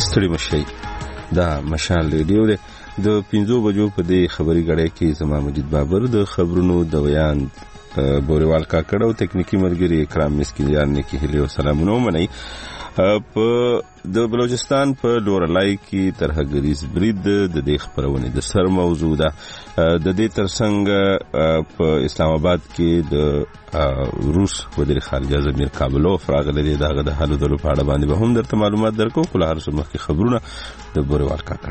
ستړي مشي دا مشال ریډیو دی د 5 بجو په دې خبري غړې کې زما مجید بابر د خبرونو د بیان بوريوال کاکړ او تکنیکی مرګري اکرام مسکینیان نه کې هلي او سلامونه منئ په د بلوچستان په لورلای کې ترهګریز برید د دې خبرونه د سر موضوع ده د دې ترڅنګ په اسلام آباد کې د روس وزیر خارجه زمیر کابلوف راغلی دغه د حالو د په اړه باندې به هم درته معلومات درکو خو هر څه مخکې خبرونه د بوريوال کاکړ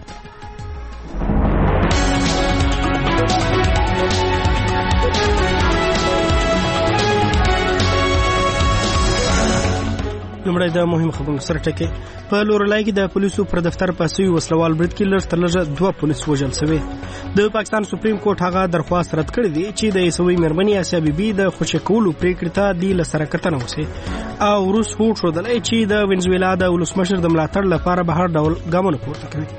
لمړی د مهم خبرونو سره ټکی په لورلای کې د پولیسو پر دفتر پاسوي وسلوال برید کې لږ تر لږه 2 پولیس وژل شوي د پاکستان سپریم کورټ هغه درخواست رد کړی دی چې د ایسوي مرمنې آسیا بیبي د خوشی کولو پریکړه ته د لسره کتنه وسی او روس هوټ شو دلای چې د وینزویلا د ولسمشر د ملاتړ لپاره به هر ډول ګامونه پورته کړي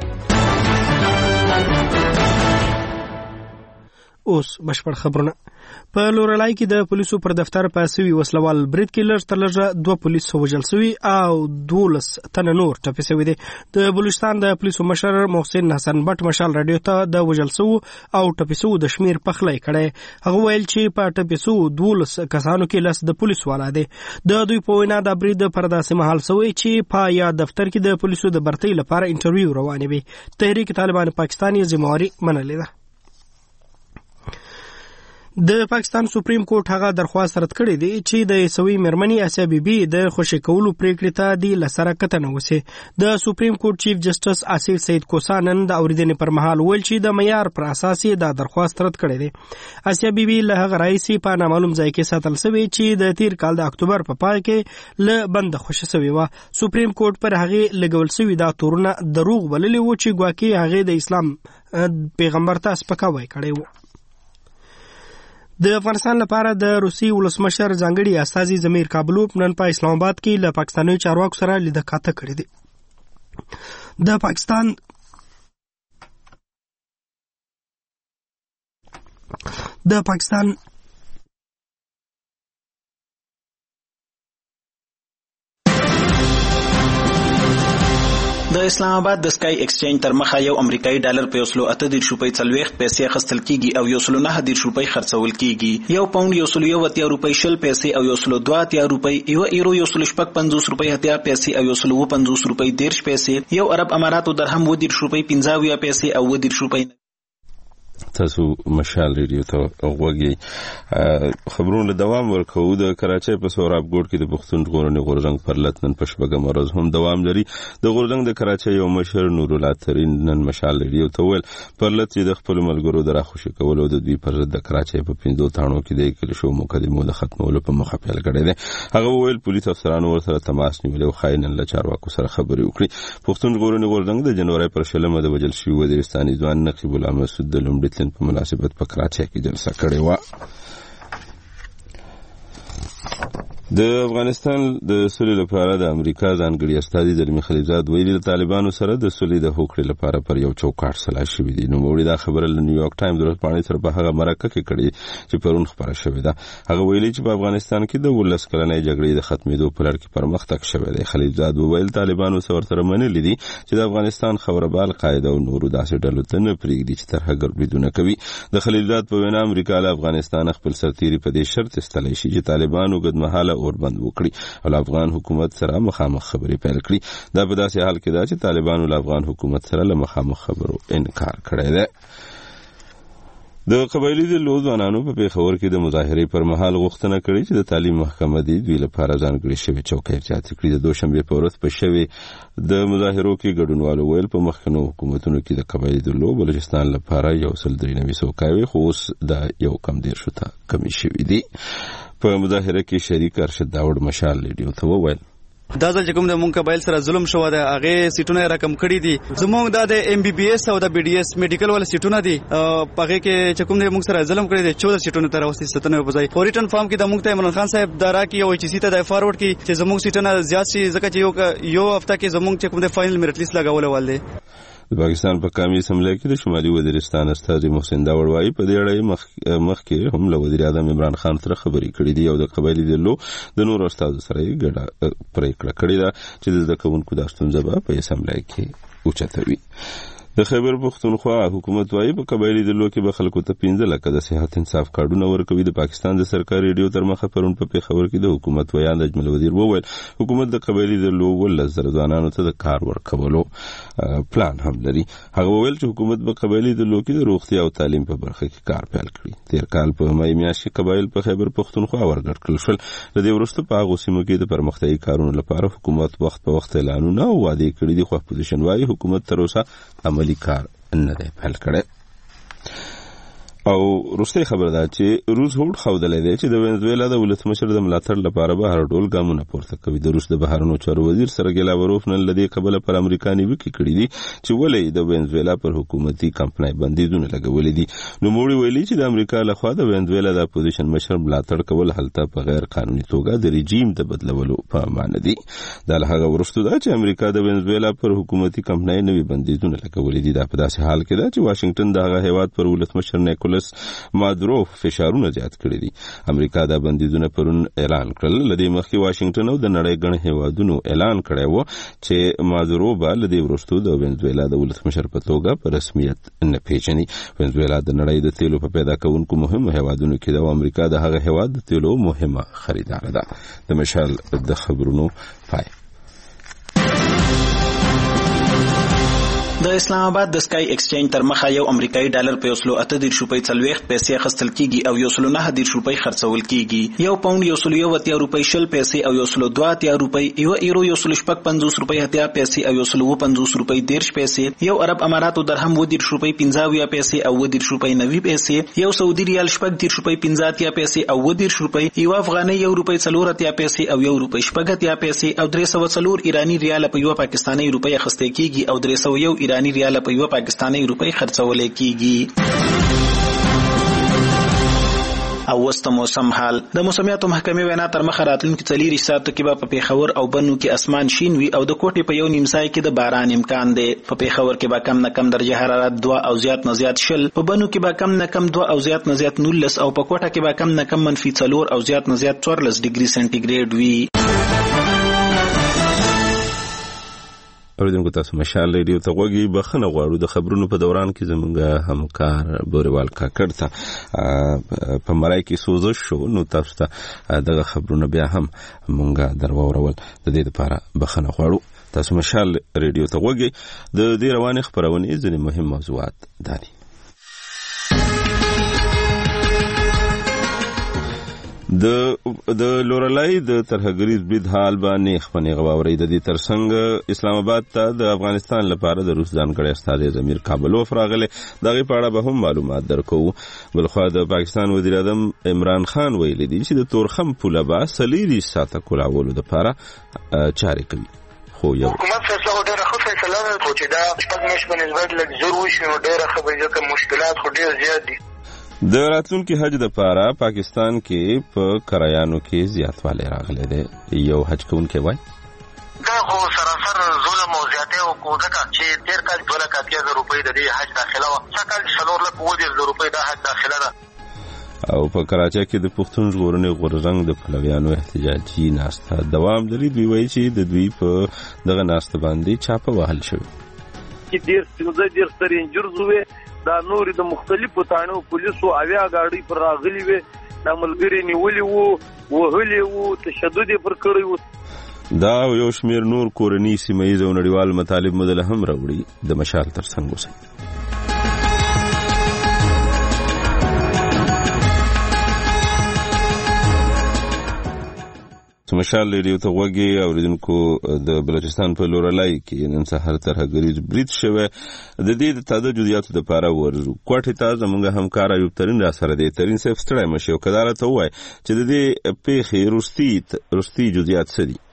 اوس بشپړ خبرونه په لورلای کې د پولیسو پر دفتر پاسوي وسلوال برید کې لږ تر لږه 2 پولیس وژل شوي او 12 تن نور ټپي شوي دي د بلوچستان د پولیسو مشر محسن حسن بټ مشال رادیو ته د وژل شو او ټپي شو د شمیر پخلای کړي هغه ویل چې په ټپي شو 12 کسانو کې لس د پولیس والا دي د دوی په وینا د برید پر داسې محل شوی چې په یا دفتر کې د پولیسو د برتۍ لپاره انټرویو روانه وي تحریک طالبان پاکستان یې ذمہواری منلې ده د پاکستان سپریم کورټ هغه درخواست رد کړی دی چې د ایسوي مرمنې آسیا بیبي د خوشی کولو پریکړه ته د لسره کتنه وسی د سپریم کورټ چیف جسټس آصف سید کوسانن د اوریدنې پر مهال ویل چې د معیار پر اساس د درخواست رد کړی دی آسیا بیبي له هغه رئیسي په نامعلوم ځای کې ساتل شوی چې د تیر کال د اکتوبر په پای کې له بند خوشی شوی و سپریم کورټ پر هغه لګول شوی دا تورونه دروغ بللی و چې ګواکې هغه د اسلام پیغمبر ته سپکاوی کړی و د افغانستان لپاره د روسي ولسمشر ځانګړي استازي زمیر کابلوف نن په اسلام آباد کې له پاکستاني چارواکو سره لیدکاته کړې دي د پاکستان د اسلام آباد د سکای ایکسچینج تر مخه یو امریکایي ډالر په 180 روپۍ 40 پیسې خستل کیږي او 109 روپۍ خرڅول کیږي یو پاوند 110 روپۍ 20 پیسې او 102 روپۍ یو ایرو 150 روپۍ 70 پیسې او 150 روپۍ 10 پیسې یو عرب اماراتو درهم 10 روپۍ 50 پیسې او 10 روپۍ تاسو مشال ریډیو ته غوږی خبرونه دوام ورکو د کراچۍ په سوراب ګوټ کې د پښتون ژغورنې غورځنګ پر لتنن په شپږم ورځ هم دوام لري د غورځنګ د کراچۍ یو مشر نور الله ترين نن مشال ریډیو ته ویل پر لت د خپل ملګرو د راخوشي کولو د دوی پر ضد د کراچۍ په 5 تاڼو کې د کلیشو مقدمو د ختمولو په مخه پیل کړی دی هغه ویل پولیس افسرانو ورسره تماس نیولې او خاينن له چارواکو سره خبرې وکړي پښتون ژغورنې غورځنګ د جنوري پر شلمه د وجل شوی وزیرستاني ځوان نقیب الله مسعود د لومړي تلن په مناسبت په کراچۍ کې جلسه کړې و د افغانستان د سولې لپاره د امریکا ځانګړي استازي زلمی خلیلزاد ویلي د طالبانو سره د سولې د هوکړې لپاره پر یو چوکاټ سلا شوی دی نو وړي دا خبره له نیویارک ټایم ورځپاڼې سره په هغه مرکه کې کړې چې پرون خبره شوې ده هغه ویلي چې په افغانستان کې د 12 کلنې جګړې د ختمېدو په لړ کې پرمختګ شوی دی خلیلزاد وویل طالبانو سره منلي دي چې د افغانستان خبربال قاعده او نورو داسې ډلو ته نه پرېږدي چې ترهګر بریدونه کوي د خلیلزاد په وینا امریکا له افغانستان خپل سرتیري په دې شرط استلای شي چې طالبانو ګډمحاله اوربند وکړي او افغان حکومت سره مخامخ خبرې پیل کړي دا په داسې حال کې ده چې طالبانو له افغان حکومت سره له مخامخ خبرو انکار کړی دی د قبایلی د لوځوانانو په پیښور کې د مظاهرې پر مهال غوښتنه کړې چې د تعلیم محکمه د دوی لپاره ځانګړې شوی چوکۍ ایجاد کړي د دوشنبه په ورځ په شوی د مظاهرو کې ګډونوالو ویل په مخکنو حکومتونو کې د قبایلی د لو بلوچستان لپاره یو سل درې څوکۍ خو اوس د یو کم دیر شته کمی شوی دی په مظاهره کې شریک ارشد داوود مشال ریډیو ته وویل دا ځل چې کوم د مونږ قبایل سره ظلم شو دا هغه سیټونه رقم کړی دي زمونږ د ام بي بي اس او د بي ډي اس میډیکل ول سیټونه دي پغه کې چې کوم د مونږ سره ظلم کړی دي 14 سیټونه تر اوسه 97 په ځای فورټن فارم کې د مونږ ته عمران خان صاحب دارا کې او چې سیټه د فارورډ کې چې زمونږ سیټونه زیات شي ځکه چې یو هفته کې زمونږ چې کوم د فائنل میرټ لیست لګاول ول دي د پاکستان په قومي اسمبلی کې د شمالي وزیرستان استازي محسن داوړ وايي په دې اړه مخکې هم له وزیر اعظم عمران خان سره خبرې کړې دي او د قبایلی دلو د نورو استازو سره یې ګډه پریکړه کړې ده چې د زده کوونکو دا ستونزه به په اسمبلی کې اوچتوي. د خیبر پختونخوا حکومت وايي په قبایلی دلو کې به خلکو ته 15 لکه د صحت انصاف کارډونه ورکوي. د پاکستان د سرکاري ریډیو تر مخه پرون په پیښور کې د حکومت ویان اجمل وزیر وویل حکومت د قبایلی دلو ولزر ځوانانو ته د کار ورکولو پلان هم لري. هغه وویل چې حکومت په قبایلی دلو کې د روغتیا او تعلیم په برخه کې کار پیل کړی. تیر کال په مې میاشت کې قبایل په خیبر پختونخوا ورګډ کړل شول. د دې وروسته په هغه سیمو کې د پرمختیايي کارونو لپاره حکومت وخت په وخت اعلانونه او وعده کړې دي خو اپوزیشن وايي حکومت تر اوسه عملی کار نه دی پیل کړی. او روسي خبر ده چې روس هوډ خوادلې دی چې د وینزویلا د ولسمشر د ملاتړ لپاره به هر ډول ګامونه پورته کوي. د روس د بهرنیو چارو وزیر سرګی لاوروف نن لدی قبل پر امریکا نیوکه کړې دي چې ولې د وینزویلا پر حکومتي کمپنۍ بندیزونه لګولې دي. نو موږ ویلي چې د امریکا لخوا د وینزویلا د اپوزیشن مشر ملاتړ کول هلته په غیر قانوني توګه د رژیم د بدلولو په معنی دي. دا له هغه وروسته ده چې امریکا د وینزویلا پر حکومتي کمپنۍ نوي بندیزونه لګولې دي. دا په داسې حال کې ده چې واشنگټن د هغه هیواد پر ولسمشر نیکولاس مادورو فشارونه زیات کړی دي. امریکا دا بندیزونه پرون اعلان کړل. لدې مخکې واشنگټن او د نړۍ ګڼ هیوادونو اعلان کړی و چې مادورو به لدې وروسته د وینزویلا د ولسمشر په توګه په رسمیت نه پیژني. وینزویلا د نړۍ د تیلو په پیدا کوونکو مهمو هیوادونو کې ده او امریکا د هغه هیواد د تیلو مهمه خریدار ده. د مشال د خبرونو پای. د اسلام آباد د سکای ایکسچینج تر مخه یو امریکایي ډالر په 1.30 پیسې اخیستل کیږي او 1.9 خرڅول کیږي. یو پاوند 1.30 روپۍ شل پیسې او 1.2 روپۍ، یو ایرو 1.50 روپۍ هتیا پیسې او 1.50 روپۍ 10 پیسې، یو عرب اماراتو درهم 10 روپۍ 50 پیسې او 10 روپۍ 90 پیسې، یو سعودي ریال 10 روپۍ 50 پیسې او 10 روپۍ، یو افغاني 1 روپۍ 4 پیسې او 1 روپۍ 10 پیسې او 304 ایرانی ریال په یو پاکستاني روپۍ اخیستل کیږي او 301 ایرانی ریال په یو پاکستاني روپۍ خرڅول کیږي. او وسط موسم حال. د موسمیاتو محکمې وینا تر مخه راتلونکي 4 ساعتو کې به په پیښور او بنو کې اسمان شین وي او د کوټې په یو نیم سای کې د باران امکان دی. په پیښور کې به کم نه کم درجه حرارت 2 او زیات نه زیات 0، په بنو کې به کم نه کم 2 او زیات نه زیات 19 او په کوټه کې به کم نه کم -4 او زیات نه زیات 14 ډیګري سنټیګریډ وي. اوریدونکو تاسو مشال ریډیو ته غوږی بخنه غواړو. د خبرونو په دوران کې زمونږ همکار بوریوال کاکړ ته په مړای کې سوزش شو، نو تاسو ته دغه خبرونه بیا هم مونږه درواورول. د دې لپاره بخنه غواړو. تاسو مشال ریډیو ته غوږی. د دې روانې خبرونه ځینې مهم موضوعات دي. د لورلای د ترهګریز بید حال باندې خپنه غواوري. د دې ترڅنګ اسلام آباد ته د افغانستان لپاره د روس ځانګړي استازي زمیر کابلوف راغله. دغه په اړه به هم معلومات درکو. بلخو د پاکستان وزیر اعظم عمران خان ویلي دي چې د تورخم پوله به سلیری ساته کولاولو لپاره چارې کوي. خو یو حکومت فیصله ډیره ښه فیصله ده چې دا شپږ میاشتې په نسبت لږ زور وشي، نو ډیره ښه به ځکه مشکلات خو ډیر زیات دي. د راتلونکي حج د پاره پاکستان کې په کرایانو کې زیاتوالی راغلی دی. یو حج کوونکی وایي دا خو سراسر ظلم او زیاتی او کوزکه چې تیر کال 2,80,000 روپۍ د دې حج داخله وه، څه کال 4,20,000 روپۍ دا حج داخله ده. او په کراچۍ کې د پښتون ژغورنې غورځنګ د پلویانو احتجاجي ناسته دوام لري. دوی وایي چې د دوی په دغه ناسته باندې چاپه وهل شوی چې ډیر ستر انجرز وې. دا نور د مختلفو تانو پولیسو اویا گاډي پر راغلي وي، د ملګری نیولي وو، وهلي وو، تشدد پر کړی وو. دا یو شمیر نور کورنی سیمایي او نړیوال مطالب مدله هم راوړي. د مشال ترڅنګ اوسئ. مشال ریډیو ته غوږی. اوریدونکو د بلوچستان په لورلای کې نن سهار ترهګریز برید شوه. د دې د تازه جزئیاتو لپاره ورزو کوټه ته زموږ همکار ایوب ترین را سره دی. ترین صاحب ستړی مشه او کدار ته وای چې د دې پیښې رستي جزئیات څه دي؟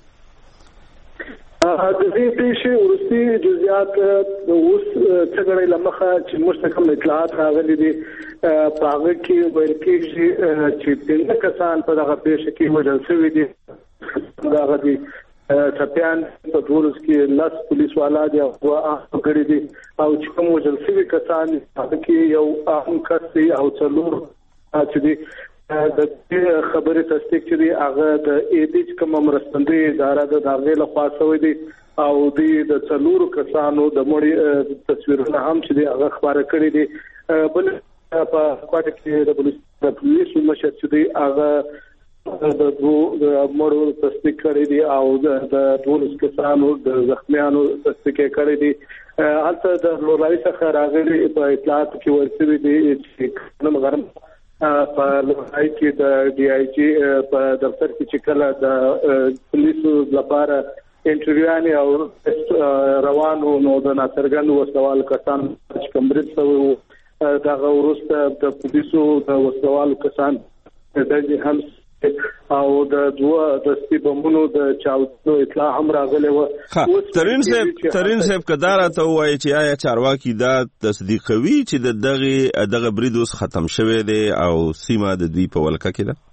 د دې پیښې ورستي جزئیات اوس څنګه لمخه چې مستقیم اطلاعات راغلي دي. په هغه کې ویل کېږي چې 3 کسان په دغه پیښه کې وژل شوي دي. دغه دي ټپيان په ټولس کې لاس پولیس والا دی او کړی دي او چې کوم وجل سوي کسان کې یو اهم کس دی او څلور چې دی د خبرې تصدیق کړي هغه د ایډیچ کوم مرستندوی اداره د داغه له خوا شوې دي او د څلور کسانو د مړي تصویرونه هم چې دی هغه خبره کړې دي بل په کوټه کې د پولیس مشر چې دی هغه د مړو تصدیق کړی دی او د ټولو کسانو د زخمیانو تصدیق کړی دی هلته د لورای څخه راغلي په اطلاعات کې ورسېږي دي چې کوم غرم په لورای کې د ډي آی جی په دفتر کې چې کله د پولیسو لپاره انټرویو او روانو نو د ناڅرګند وسوال کسان چې کومرت سوي دا وروسته د پولیسو د وسوال کسان د هم او د دوه د سپیبمونو د چاودنو اطلاع هم راغله و ترين صاحب کدارا ته وایي چې آیا چارواکي دا تصدیق کوي چې دغه بریدوس ختم شوه دی او سیمه د دوی په ولکه کې ده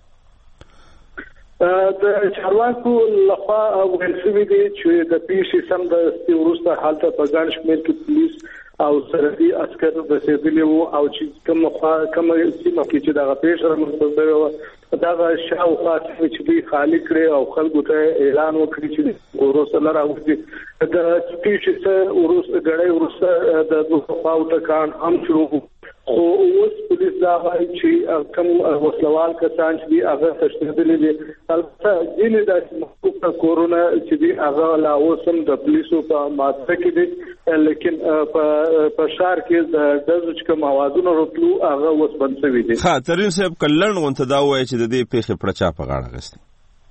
د چارواکو لخوا ویل دي چې د پیښې سم د وروسته حالت په ځان شمیر کې پولیس او سرحدي عسكر رسیدلی وو او چې کوم سیمه کې چې دغه پیښه رامنځته و دا شاوخوا چې دوی خالی کړي او خلکو ته اعلان وکړي چې وروسته راوځي د پیښې وروسته غړې وروسته د خواو ټکان هم شروع خو اوس پولیس دا وايي چې کوم وسلوال کسان چې هغه تشدید دي البته دینه د محکومه کورونا چې دی هغه لا اوسم د پولیسو په ماته کې دي لیکن په شهر کې د دزچ کوم اوازونه راتلو هغه اوس بند شوی دي ها ترين صاحب کلن غونته دا وایي چې د دې پیښې پرچا په غاړه غستې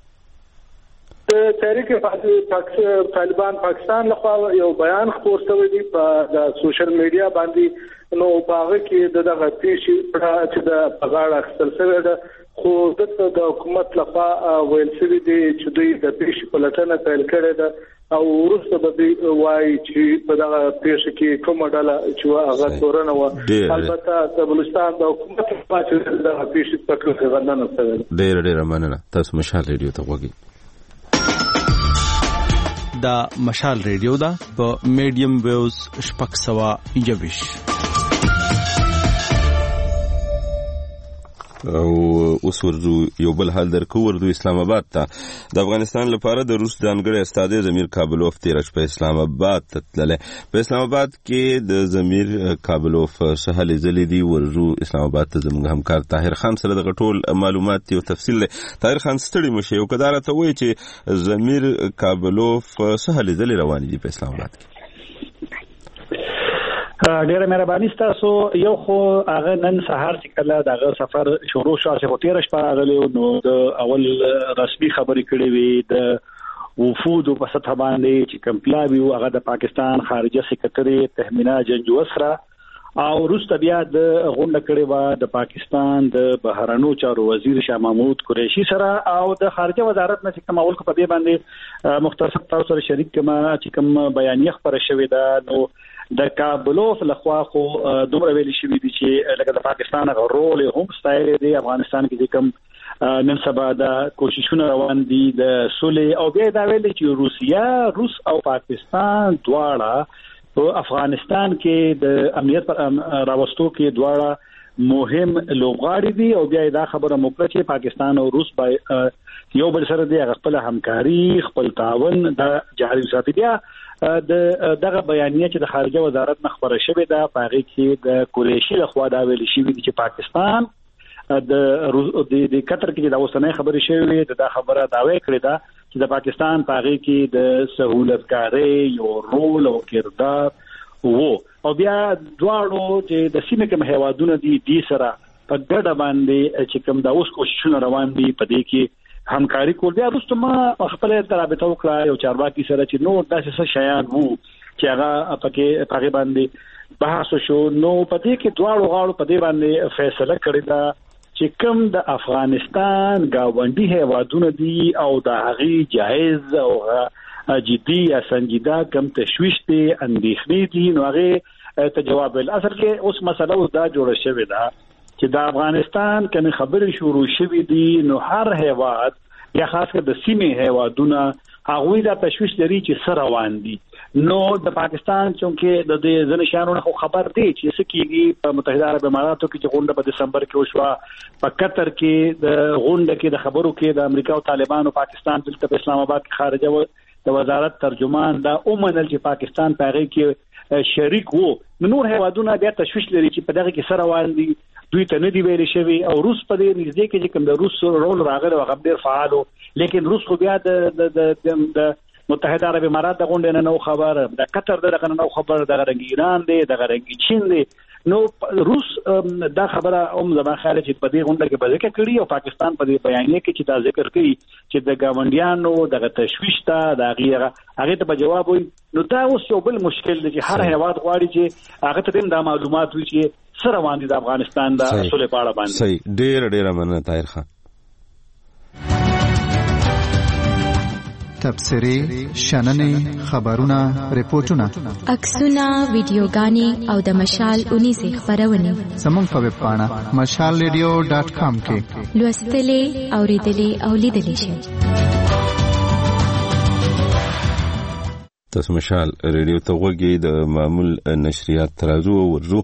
تحریک طالبان پاکستان لخوا یو بیان خپور شوی دی په سوشل میډیا باندې نو باغ کې دغه پیښې چې د پغاړه خپل شوی ده خو د حکومت لخوا ویل شوی دی چې دوی د پیښې په لټه پیل کړې ده او وروسته به وایي چې په دغه پیښه کې کومه ډله چې هغه تورنه و البته د بلوچستان د حکومت په چې دغه پیښه په کلکه غندنه شوی ډېر مننه تاسو مشال ریډیو ته وګورئ دا مشال ریډیو دا په میډیم ویوز شپږ سوه یویش او اوس ورځو یو بل حال درکو ورځو اسلام آباد ته د افغانستان لپاره د روس ځانګړي استاد ضمیر کابلوف تیرش په اسلام آباد تتلله په اسلام آباد کې د ضمیر کابلوف سهل زلی دی ورځو اسلام آباد ته زموږ همکار طاهر خان سره د ټول معلومات او تفصیل طاهر خان ستړي مشه یو کدارته وایي چې ضمیر کابلوف سهل زلی روان دي په اسلام آباد کې ډیره مهرباني تاسو یو خو هغه نن سهار چې کله دغه سفر شروع شو چې هوتیر شپه راغلی نو د اول رسمي خبرې کړې وي د وفود په سطح باندې چې کمپلاوی هغه د پاکستان خارجه سکرټری تهمینا جنجو سره او روس بیا د غونډه کړې و د پاکستان د بهرنیو چارو وزیر شاه محمود قریشي سره او د خارجه وزارت نه کوم اول کو په دې باندې مختصر تاسو سره شریک کما چې کوم بیانیه خبره شوې ده نو د کابلوف لخوا خو دومره ویل شوې دي چې لکه د پاکستان رول هم ستایل دي افغانستان کې کوم نن سبا د کوششونه روان دي د صلح او بیا دا ویل چې روس او پاکستان دواړه په افغانستان کې د امنیت پر راوستو کې دواړه مهم لوبغاړي دي او بیا دا خبره موکړه چې پاکستان او روس یو بل سره د خپل همکاري خپل تعاون د جاري ساتي بیا دغه بیانیه چې د خارجه وزارت نه خبره شوې ده په هغه کې د قریشي لخوا دا ویل شوی دی چې پاکستان د قطر کې د اوسنۍ خبرې شوې ده خبره داوی کړې ده چې د پاکستان په هغه کې د سہولتکاري یو رول او کردار وو او بیا دواړو چې د سیمه کې هیوادونه دي سره په ګډه باندې چې کوم د اوس کوششونه روان دي په دې کې همکاري کول بیا وروسته ما خپل رابطه وکړه یو چارواکي سره چې نو داسې څه شیان وو چې هغه پکې باندې بحث شو نو په دې کې دواړو غاړو په دې باندې فیصله کړې ده چې کوم د افغانستان گاونډي هیوادونه دي او د هغې جایز او جدي یا سنجیده کم تشویش دي اندېښنې دي نو هغې ته جواب ویل اصل کې اوس مسله اوس دا جوړه شوې ده چې د افغانستان کنه خبرې شروع شوې دي نو هر هیواد یا خاص کر د سیمې هیوادونه هغه دا تشویش لري چې سره روان دي. نو د پاکستان چونکې د دې ځنې شانونه خو خبر دی چې څه کېږي په متحده عرب اماراتو کې چې غونډه په دسمبر کې وشوه، په قطر کې د غونډه کې د خبرو کې د امریکا او طالبانو پاکستان دلته په اسلام آباد کې خارجه د وزارت ترجمان دا اومنل چې پاکستان په هغه کې شریک وو. نور هیوادونه بیا تشویش لري چې په دغه کې سره روان دي، دوی ته نه دی ویل شوی. او روس په دې نږدې کې چې کوم د روس رول راغلی هغه ډېر فعال و، لیکن روس خو بیا د متحده عرب امارات د غونډې نه خبر، د قطر دغه نه خبر، د غرنګ ایران دی، د غرنګ چین دی. نو روس دا خبره زما خیال چې په دې غونډه کې به ذکر کړي، او پاکستان په دې بیانیه کې چې دا ذکر کوي چې د ګاونډیانو دغه تشویش ته د هغه ته جواب وي. نو دا اوس یو بل مشکل دی چې هر هیواد غواړي چې هغه ته د معلومات وي چې سره باندې د افغانستان د اصول په اړه باندې. صحیح، ډېر مننه طاهر خان. تبصرې، شننې، خبرونه، ریپورتونه، عکسونه، ویډیوګانې او د مشال 19 خبرونه زموږ په ویب پاڼه mashalradio.com کې لوستلې، اوریدلې او لیدلې شئ. تاسو مشال ریډیو ته وګورئ. د معمول نشریات ترازو ورزو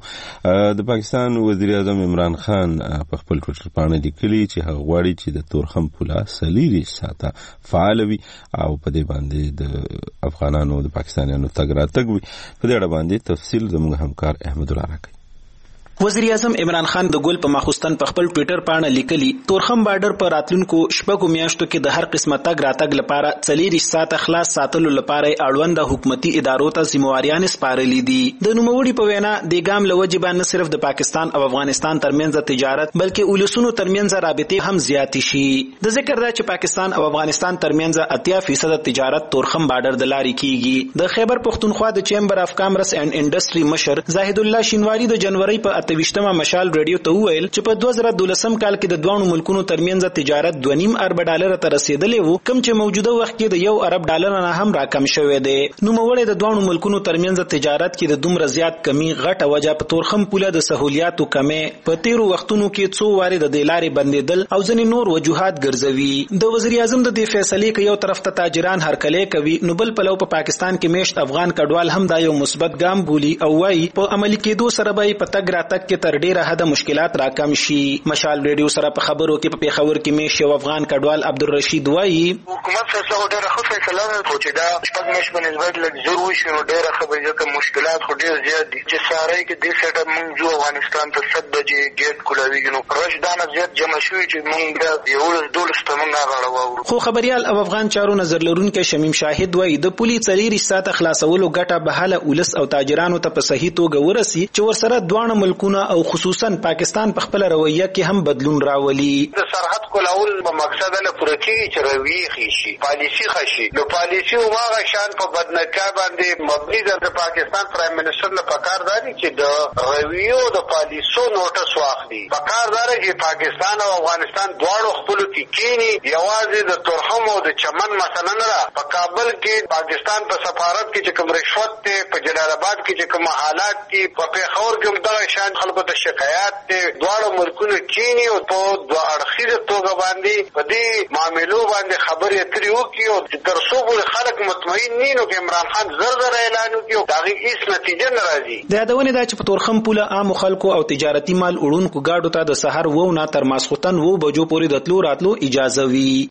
د پاکستان وزیر اعظم عمران خان په خپل ټویټر باندې لیکلي چې هغه غواړي چې د تورخم پوله 40 ساعته فعال وي او په دې باندې د افغانانو د پاکستانیانو تګ راتګ وي. په دې اړه باندې تفصیل زموږ همکار احمد الله راکړي. وزیر اعظم عمران خان د ګل په ماخوستن په خپل ټویټر باندې لیکلي تورخم بارډر پر راتلونکو شپږو میاشتو کې د هر قسمه تګ راتګ لپاره 40 ساعته خلاص ساتلو لپاره اړوند حکومتي ادارو ته ذمہواریان سپارلې دي. د نوموړي په وینا د ګام لوجبه نه صرف د پاکستان او افغانستان ترمنځ تجارت بلکې ولسونو ترمنځ رابطې هم زیات شي. د ذکر دا چې پاکستان او افغانستان ترمنځ 80% تجارت تورخم بارډر د لارې کیږي. د خیبر پختونخوا د چیمبر اف کامرس اینڈ انډستری مشر زاهد الله شینواری د جنوري په 28مه مشال ریډیو ته وویل چې په 2012 کال کې د دوه ملکونو ترمنځ تجارت 2.5 ارب ډالر ته رسیدلې وو، کوم چې موجوده وخت کې د 1 ارب ډالر نه هم راکم شوی دی. نو موږ د دوه ملکونو ترمنځ تجارت کې د دومره زیات کمی غټه وجه په تورخم پوله د سہولیاتو کمی، په تیرو وختونو کې څو واره د دلارې بندیدل او ځینې نور وجوهات ګرځوي. د وزیر اعظم د دې فیصلې کې یو طرف ته تاجران هرکلې کوي، نو بل پلو په پاکستان کې میشت افغان کډوال هم دا یو مثبت ګام بولی او وايي په عملي کېدو سره به په تګ راتګ کې تر ډیره حد مشکلات راکم شي. مشال ریډیو سره په خبرو کې په پیښور کې میش یو افغان کډوال عبدالرشید وایي حکومت فیصله ډیره ښه فیصله ده چې دا شپږ میاشتې په نسبت لږ زور وشي، نو ډیره ښه به ځکه مشکلات خو ډیر زیات دي چې ساري کې دې سیټه موږ جو افغانستان ته 7 بجې ګیټ کولاویږي، نو رش دانه زیات جمع شوي چې موږ بیا یو دولس ته موږ غاړه. خو خبريال او افغان چارو نظر لرونکي شمیم شاهد وایي د پولی 40 ساعته خلاصولو ګټه به حاله ولس او تاجرانو ته په صحیح توګه ورسي چې ورسره دوه ملکونه او خصوصا پاکستان په خپل رویه کې هم بدلون راولي. د سرحد کولاول په مقصد له پوره کېږي چې رویه شي، پالیسی خشي. نو پالیسی واغه شان په بدنکا باندې مبني د پاکستان پرایم منسٹر له پکار دی چې د رویو د پالیسو نوټس واخلي. پکار دی چې پاکستان او افغانستان دواړو خپل کې کینی یوازې د تورخم او د چمن مثلا نه په کابل کې پاکستان په سفارت کې چې کوم رشوت ته په جلال آباد کې چې کوم حالات دي په پیښور کې هم دا شان خلکو ته شکایات ته دواړو ملکونو کینی او په دوه اړخیزه توګه باندې په دې معاملو باندې خبرې اترې وکړي او تر څو پورې خلک مطمئن نه نو کې عمران خان زر اعلان وکړي او هغه هیڅ نتیجه نه راځي. د یادونه دا چې په تورخم پوله عام خلکو او تجارتي مال وړونکو گاډو ته د سحر و نه تر ماسختن و بجو پورې د تلو راتلو اجازه وي.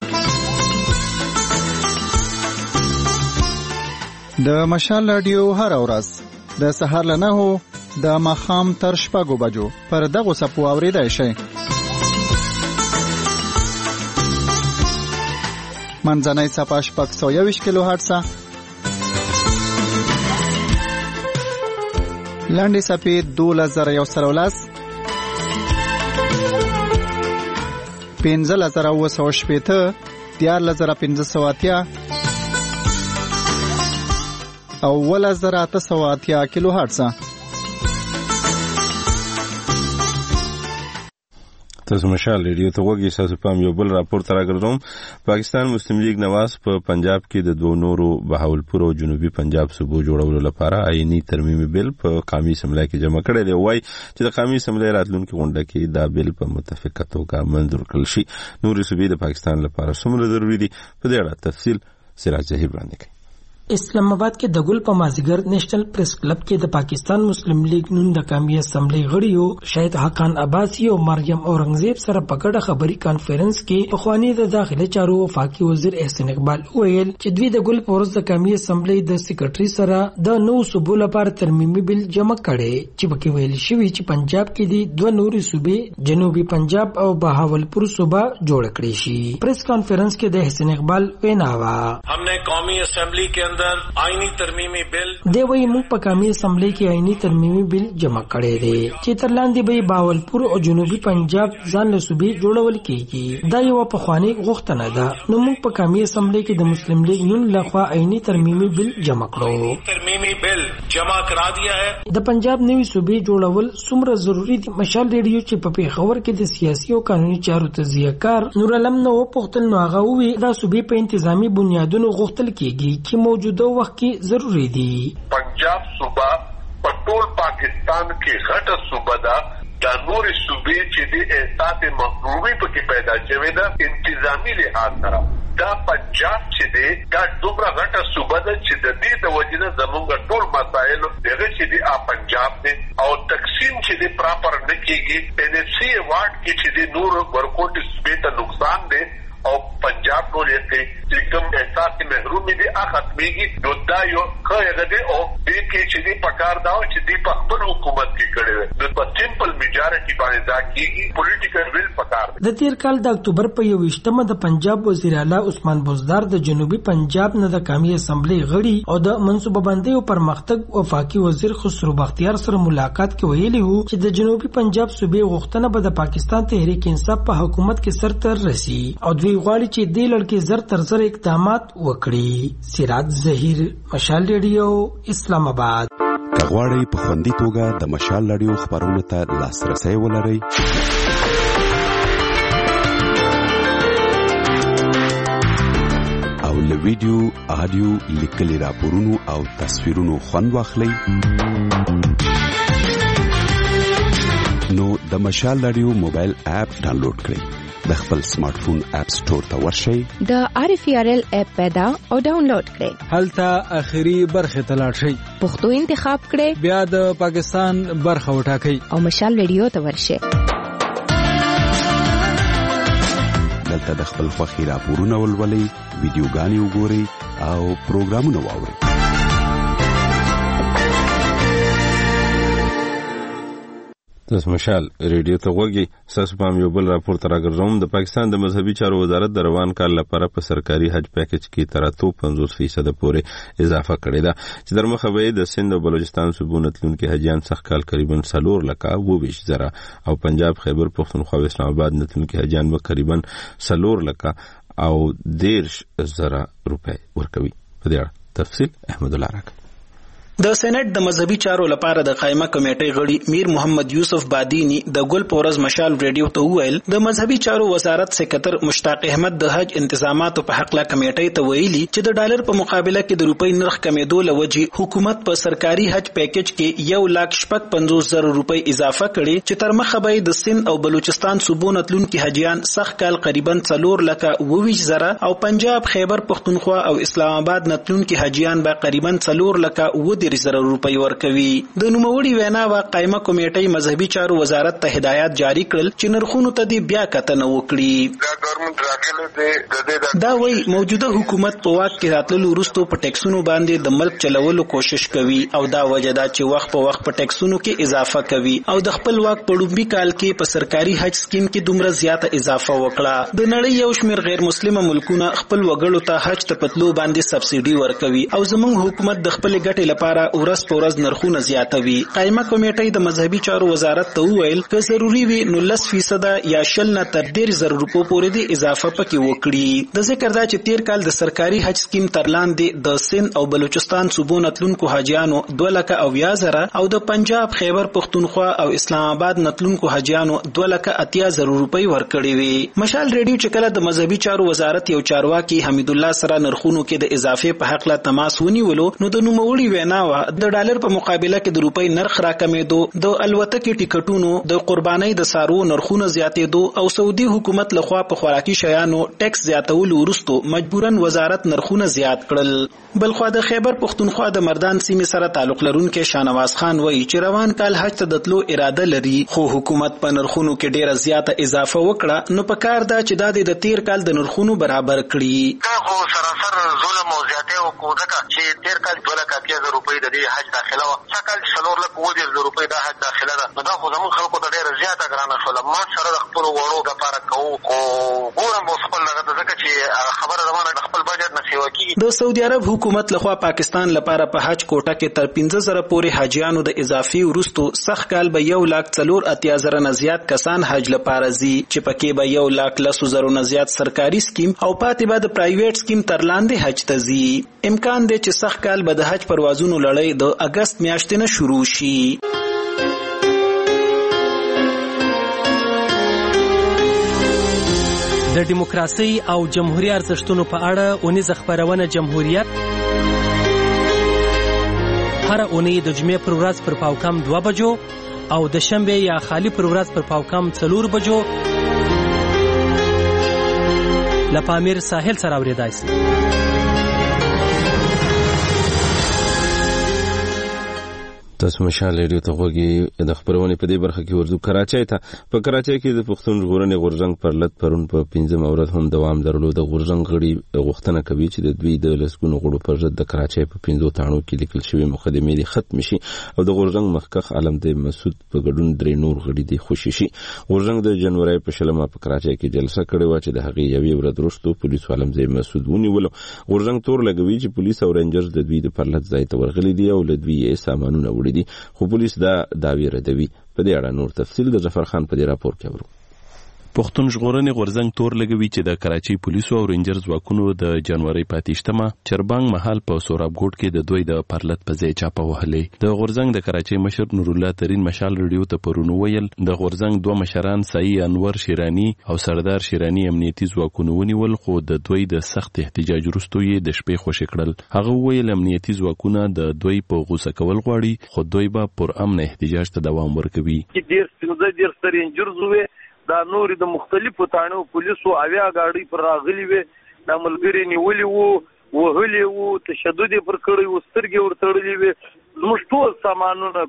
د مشال رادیو هر ورځ د سحر له 9 د ماخام تر 6 بجو پر دغه سپو اوریدای شي. منځنۍ صفحه 621 کیلو هرتز، لاندې صفحه 2110 15980 14580 او 1880 کیلو هرتز. تاسو مشال ریډیو ته وګورئ. تاسو په یو بل راپور تر راګرځوم. پاکستان مسلم لیگ نواز په پنجاب کې د دوه نورو بهاولپور او جنوبي پنجاب صوبو جوړولو لپاره آئینی ترمیمي بل په قومي اسمبلی کې جمع کړی دی. وایي چې د قومي اسمبلی راتلونکي غونډه کې دا بل په متفقه توګه منظور کړل شي. نورې صوبې د پاکستان لپاره څومره ضروري دي، په دې اړه تفصیل سراج ظهیر وړاندې کوي. اسلام آباد کې د ګل په مازیګر نېشنل پریس کلب کې د پاکستان مسلم لیگ نون د قومي اسمبلی غړیو شهید حقان عباسی او مریم اورنګزیب سره په ګډه خبري کانفرنس کې پخوانی د داخله چارو وفاقي وزیر احسان اقبال ویل چې دوی د ګل پورز د قومي اسمبلی د سیکریټري سره د نو صوبو لپاره ترمیمي بل جمع کړي چې پکې ویل شوی چې پنجاب کې د دوه نوري صوبې جنوبي پنجاب او بهاولپور صوبه جوړ کړي شي. پریس کانفرنس کې د احسان اقبال ویناوه हमने कौमी असेंबली के आईनी तरमीमी बिल دی وی موږ په قومي اسمبلی کې آئینی ترمیمي بل جمع کړی دی چې تر لاندې به باولپور او جنوبي پنجاب ځان له صوبې جوړول کیږي. دا یو پخوانی غوښتنه ده. نو موږ په قومي اسمبلی کې د مسلم لیگ نون لخوا آئینی ترمیمي بل جمع کړو. ترمیمي بل جمع کرا دیا ہے. د پنجاب نوې صوبې جوړول څومره ضروری دي. مشال ریډیو چې په پیښور کې د سیاسي او قانوني چارو تجزیه کار نور علم نو پختل نو هغه وی دا صوبې په انتظامی بنیادونو غوښتل کیږي چې موجوده وخت کې ضروری دي. پنجاب صوبه په ټول پاکستان کې غټه صوبه ده. دا نورې صوبې چې د احساس محرومي پکې پیدا شوې ده انتظامی لحاظ سره. دا پنجاب چې دی دا دومره غټه صوبه ده چې د دې د وجې نه زموږ ټول مسایل دغه چې دی پنجاب دی او تقسیم چې دی پراپر نه کېږي. NFC واټ کې چې دی نور ورکوټ صوبې ته نقصان دی او پنجاب نو لکه چې کوم احساس محرومي دي ختميږي. نو دا یو خیره دی او دې کې چې دی پکار دا چې دی په خپل حکومت کې کړي وي نو په سمپل میجارټي باندې دا کېږي. پولیټیکل ویل پکار دی. د تیر کال د اکتوبر په 21مه د پنجاب وزیر اعلی عثمان بزدار د جنوبي پنجاب نه د قومي اسمبلی غړي او د منصوبه بندۍ او پرمختګ وفاقي وزیر خسرو بختیار سره ملاقات کې ویلي وو چې د جنوبي پنجاب صوبې غوښتنه به د پاکستان تحریک انصاف په حکومت کې سر ته رسي او دوی غواړي چې دې لړ کې زر تر زر اقدامات وکړي. سراج ظهیر مشال ریډیو اسلام آباد. کغواړی په خوندي توګه د مشال ریډیو خبرونو ته لاسرسي ولرئ او له ویډیو آډیو لیکلي راپورونو او تصویرونو خوند واخلئ نو د مشال ریډیو موبایل اپ ډاونلوډ کړئ. د خپل سمارټ فون اپ سٹور ته ورشئ. د RFRL اپ پیدا او ډاونلوډ کړئ. هلته اخري برخه ته لاړ شئ. پښتو انتخاب کړئ. بیا د پاکستان برخه وټاکئ او مشال ریډیو ته ورشئ. دلته د خپل خوښي راپورونه ولولئ، ویډیوګانې وګورئ او پروګرامونه واورئ. تاسو مشال ریډیو ته وګورئ. تاسو په یو بل راپور تر راګرځوم. د پاکستان د مذهبي چارو وزارت د روان کال لپاره په سرکاري حج پیکج کې تر 50% پورې اضافه کړې ده چې در مخه به د سند او بلوچستان صوبونو تلونکي حجیان څخه کال تقریبا 4,20,000 او پنجاب خیبر پختونخوا او اسلام آباد تلونکي حجیان به تقریبا 4,00,000 او 13,000 روپۍ ورکوي. په دې اړه تفصیل احمد الله راک. د سېنات د مذهبي چارو لپاره د قائمه کمیټې غړي میر محمد یوسف بادینی د ګل پورز مشال ریډیو ته ویل د مذهبي چارو وزارت سکرټر مشتاق احمد د حج انتظاماتو په حق لا کمیټې ته ویلي چې د ډالر په مقابله کې د روپۍ نرخ کمیدو لوجه حکومت په سرکاري حج پیکج کې 1,50,000 روپۍ اضافه کړي چې تر مخه به د سند او بلوچستان صوبونو تلونکي حجیان سخت کال تقریبا 4,20,000 او پنجاب خیبر پختونخوا او اسلام آباد نتلونکي حجیان به تقریبا 4,10,000 روپۍ ورکوي. د نوموړي وینا وا قائمه کمیټې مذهبي چارو وزارت ته هدایت جاری کړل چې نرخونو ته دی بیا کتنه وکړي. دا وایي موجوده حکومت په واک کې راتللو وروسته په ټیکسونو باندې د ملک چلولو کوشش کوي او دا وجه ده چې وخت په وخت په ټیکسونو کې اضافه کوي او د خپل واک په لومبي کال کې په سرکاري حج سکیم کې دومره زیاته اضافه وکړه. د نړۍ یو شمېر غیر مسلمه ملکونه خپل وګړو ته حج ته پتلو باندې سبسيډي ورکوي او زموږ حکومت د خپل ګټې لپاره ورځ په ورځ نرخونه زیاتوي. قائمه کمیټې د مذهبي چارو وزارت ته وویل که ضروري وي نو 10% یا 10 نه تر 13,000 روپو پورې د اضافه پکې وکړي. د ذکر دا چې تیر کال د سرکاري حج سکیم تر لاندې د سند او بلوچستان صوبونو تلونکو حاجیانو 2,80,000 او د پنجاب خیبر پختونخوا او اسلام آباد نتلونکو حاجیانو 2,80,000 روپۍ ورکړي وي. مشال ریډیو چې کله د مذهبي چارو وزارت یو چارواکي حمید الله سره نرخونو کې د اضافه په حق لا تماس ونیولو نو د نوموړي وینا و د ډالر په مقابله کې د روپۍ نرخ راکمېدو، د الوتکې ټیکټونو د قربانۍ د سارو نرخونه زیاتېدو او سعودي حکومت لخوا په خوراکي شیانو ټیکس زیاتولو وروسته مجبوراً وزارت نرخونه زیات کړل. بلخوا د خیبر پښتونخوا د مردان سیمې سره تعلق لرونکي شاهنواز خان وایي چې روان کال حج ته د تلو اراده لري، خو حکومت په نرخونو کې ډیره زیاته اضافه وکړه، نو پکار ده چې د تیر کال د نرخونو برابر کړي. دا خو سراسر ظلم او زیاته وکړه چې تیر کال 2,80,000 روپۍ د دې حج داخله و، څه کال 4,20,000 روپۍ د حج داخله ده، نو دا خو زموږ خلکو ته ډیره زیاته ګرانه شوله. ما سره د خپل وړو لپاره کوو، خو ګورم اوس خپل لغه ځکه چې خبره زمانه د خپل بجټ نه سیوا کیږي. د سعودي عرب حکومت لخوا پاکستان لپاره په حج کوټه کې تر 15,000 پورې حاجیانو د اضافي وروستو سخت کال به 1,04,000 نه زیات کسان حج لپاره ځي، چې پکې به 1,10,000 نه زیات سرکاري سکیم او پاتې به د پرایویټ سکیم تر لاندې حج ته ځي. امکان دی چې سخت کال به د حج پروازونو لړۍ د اگست میاشتې نه شروع شي. د دیموکراسي او جمهوریت ارزښتونو په اړه اونیزه خبرونه جمهوریت هر اونۍ د جمعې پر ورځ پر پاوکم 2 بجو او د شنبه یا خالی پر ورځ پر پاوکم 4 بجو له پامیر ساحل سره اوریدای شي. تاسو مشال ریډیو ته غوږی د خبرونه په دې برخه کې ورزو کراچۍ ته. په کراچۍ کې د پښتون ژغورنې غورځنګ پر لټ پرون په 15 ورځ هم دوام درلود. د غورځنګ غړي غوښتنه کوي چې د دوی د لسګونو غړو پر ضد د کراچۍ په 15 تاڼو کې لیکل شوی مقدمې دي ختم شي او د غورځنګ مخکخ علمدې مسعود په ګډون درې نور غړي دي خوشي شي. غورځنګ د جنوري په شلمه په کراچۍ کې جلسه کړې و چې د هغې یوې ورځ وروسته پولیسو علمدې مسعود ونیول. غورځنګ تور لګوي چې پولیس او رینجرز د دوی د پرلط ځای ته ورغلي دي او له دوی یې سامانونه وړي دي، خو پولیس دا داوی ردوي. په دې اړه نور تفصیل د ظفر خان په دې راپور کې اورو. پښتون ژغورنې غورځنګ تور لګوي چې د کراچۍ پولیسو او رینجر ځواکونو د جنوري 28مه چربنګ محل په سورابګوټ کې د دوی د پرلط په ځای چاپه وهلې. د غورځنګ د کراچۍ مشر نور الله ترين مشال ریډیو ته پرونو ویل د غورځنګ دوه مشران سعی انور شیرانی او سردار شیرانی امنیتي ځواکونو ونیول، خو د دوی د سخت احتجاج وروسته یې د شپې خوشی کړل. هغه ویل امنیتي ځواکونه د دوی په غوسه کول غواړي، خو دوی به پر امن احتجاج ته دوام ورکوي. ډیر رینجرز وې دا نور د مختلفو تاڼو پولیسو اویا گاډي پر راغلي وي، د ملګری نیولي وو، وهلي وو، تشدد پر کړی وو، سترګې ورتړلې وي. زموږ ټول سامانونه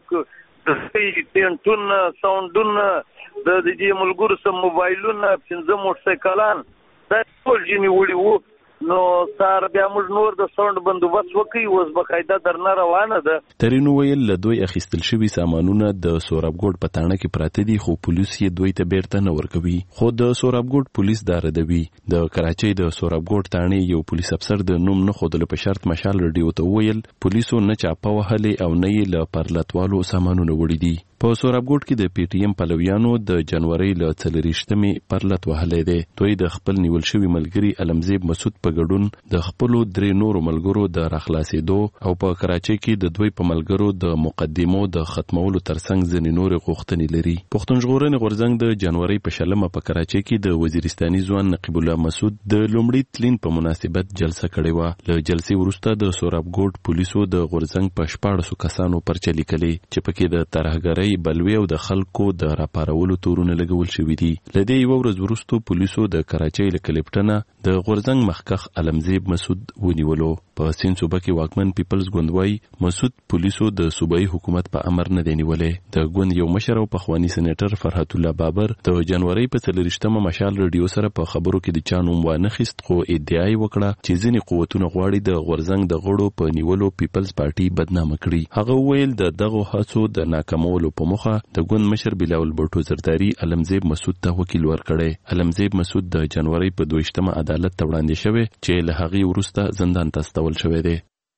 د ټینټون ساوندونه د دې ملګرو سم موبایلونه 15 موټرسایکلان دا ټول نیولي وو. نو سار بیا موږ نور د ساوند بندوبست وکړي، اوس بقاعده درنه روانه ده. ترين ویل له دوی اخیستل شوی سامانونه د سورابګوټ په تاڼه کې پراته دي، خو پولیس یې دوی ته بیرته نه ورکوي. خو د سورابګوټ پولیس دا ردوي. د کراچۍ د سورابګوټ تاڼې یو پولیس افسر د نوم نه ښودلو په شرط مشال ریډیو ته ویل پولیسو نه چاپه وهلې او نه یې له پرلطوالو سامانونه وړي دي. په سورابګوټ کې د پی ټی ایم پلویانو د جنوري له 24مې پرلط وهلې ده. دوی د خپل نیول شوی ملګری علمزیب مسعود په ګډون د خپل درې نورو ملګرو د راخلاصېدو او په کراچۍ کې د دوی په ملګرو د مقدمو د ختمولو ترڅنګ ځینې نور غوښتنې لري. پښتون ژغورنې غورځنګ د جنوري په شلمه په کراچۍ کې د وزیرستاني ځوان نقیب الله مسعود د لومړي تلین په مناسبت جلسه کړې و. له جلسې وروسته د سورابګوټ پولیسو د غورځنګ په 14 کسانو پرچه لیکلې چې پکې د ترهګرۍ بلوي او د خلکو د راپارولو تورونه لګول شوې دي. لدې یو ورځ وروسته پولیسو د کراچۍ له کلیپټنه د غورځنګ مخکخ علمزیب مسعود ونیولو. په سین صوبه کې واکمن پیپلز ګوند وايي مسعود پولیسو د صوبایي حکومت په امر نه دی نیولې. د ګوند یو مشر او پخوانی سېنیټر فرحت الله بابر د جنوري په 24مه مشال ریډیو سره په خبرو کې د چانوم وانه خست، خو ادعا یې وکړه چې ځینې قوتونه غواړي د غورځنګ د غړو په نیولو پیپلز پارټي بدنامه کړي. هغه ویل د دغه هڅو د ناکامولو په مخه د ګوند مشر بلاول بوټو زرداری علمزیب مسعود ته وکیل ورکړي. علمزیب مسعود د جنوري په 22مه عدالت ته وړاندې شوی چې له هغې وروسته زندان ته استول شوی دی.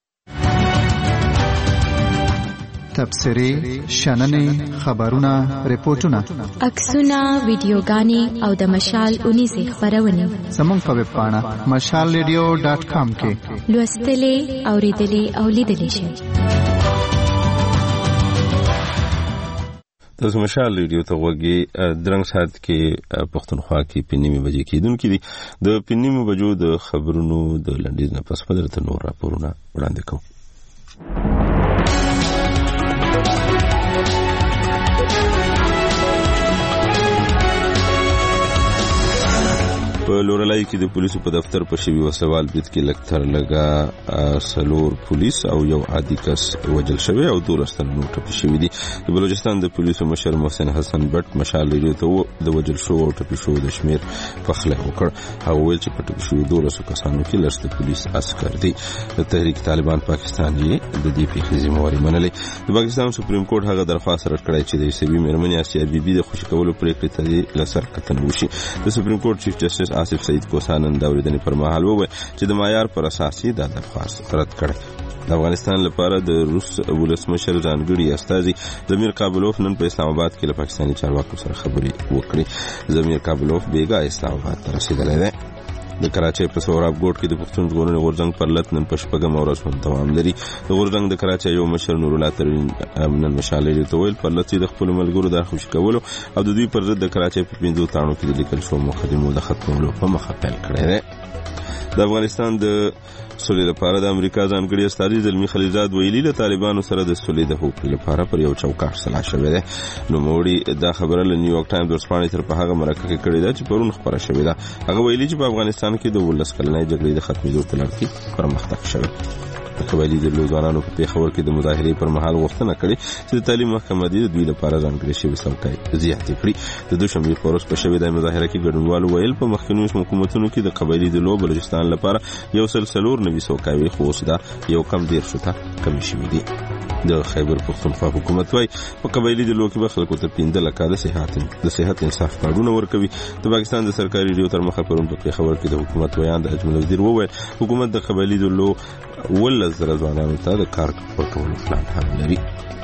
تبصرې، شننې، خبرونه، ریپورتونه، عکسونه، ویډیوګانې او د مشال اونیزه خبرونه زموږ په ویب پاڼه mashalradio.com کې لوستلې، اوریدلې او لیدلې شئ. تاسو مشال ریډیو ته غوږی درنګ سات کې پښتونخوا کې پنیمه بجې کېدونکې دي. د پنیمه بجو د خبرونو د لنډیز نه پس پدرته نور راپورونه وړاندې کوم. په لورلای کې د پولیسو په دفتر په شوی وسوال بیت کې لکتر لګا سلور پولیس او یو عادي کس وجل شوی او 12 تن نور ټپي شوی دي. د بلوچستان د پولیسو مشر محسن حسن بټ مشال لري ته د وجل شو او ټپي شو د شمیر په خله وکړ. هغه ویل چې په ټپي شو 12 کسانو کې لږ پولیس عسكر دي. د تحریک طالبان پاکستان یې د دې پیښې ذمہواری منلې. د پاکستان سپریم کورټ هغه درخواست رکړی چې د سوي مېرمنې آسیا بیبي د خوشی کولو پریکړې ته لسر کتن وشي. د سپریم کورټ چیف جسټس آصف سعید کوسان نن د اوریدنې پر مهال وویل چې د معیار پر اساس یې دا درخواست رد کړی. د افغانستان لپاره د روس ولسمشر ځانګړي استازي ضمیر کابلوف نن په اسلام آباد کې له پاکستاني چارواکو سره خبرې وکړې. ضمیر کابلوف بیګا اسلام آباد ته رسیدلی دی. د کراچۍ په سوراب ګوټ کې د پښتون ژغورنې غورځنګ پر لت نن په شپږم ورځ دوام لري. د غورځنګ د کراچۍ یو مشر نور الله ترین نن مشالې ته ویل پر لت د خپل ملګرو د خوش کولو او د دوی پر ضد د کراچۍ په 15 تاڼو کې د لیکل شو مقدمو د ختمولو په مخه پیل کړی دی. د افغانستان د سولې لپاره د امریکا ځانګړي استازي زلمی خلیلزاد ویلي له طالبانو سره د سولې د هوکړې لپاره پر یو چوکاټ سلا شوی دی. نو موړي دا خبره له نیویارک ټایمز ورسپانې تر په هغه مرکه کې کړې ده چې پرون خبره شوې ده. هغه ویلي چې په افغانستان کې د 19 کلنۍ جګړې د ختمېدو په لړ کې پرمختګ شوی. د قبایلي ډلو ځوانانو په پیښور کې د مظاهرې پر مهال غوښتنه کړې چې د تعلیم محکمه د دوی لپاره ځانګړې شوې څوکۍ زیاتې کړي. د دوشنبې په ورځ په شوې د مظاهره کې ګډونوالو ویل په مخکنیو حکومتونو کې د قبایلي ډلو بلوچستان لپاره 140 څوکۍ خو اوس دا یو کم 10 ته کمې شوې دي. د خیبر پختونخوا حکومت وايي په قبایلي ډلو کې به خلکو ته 15 لکه د صحت انصاف کارډونه ورکوي. د پاکستان د سرکاري ریډیو تر مخه پرون په پیښور کې د حکومت ویان د اجمل وزیر وویل حکومت د قبایلي ډلو 10,000 ځوانانو ته د کار ورکولو پلان هم لري.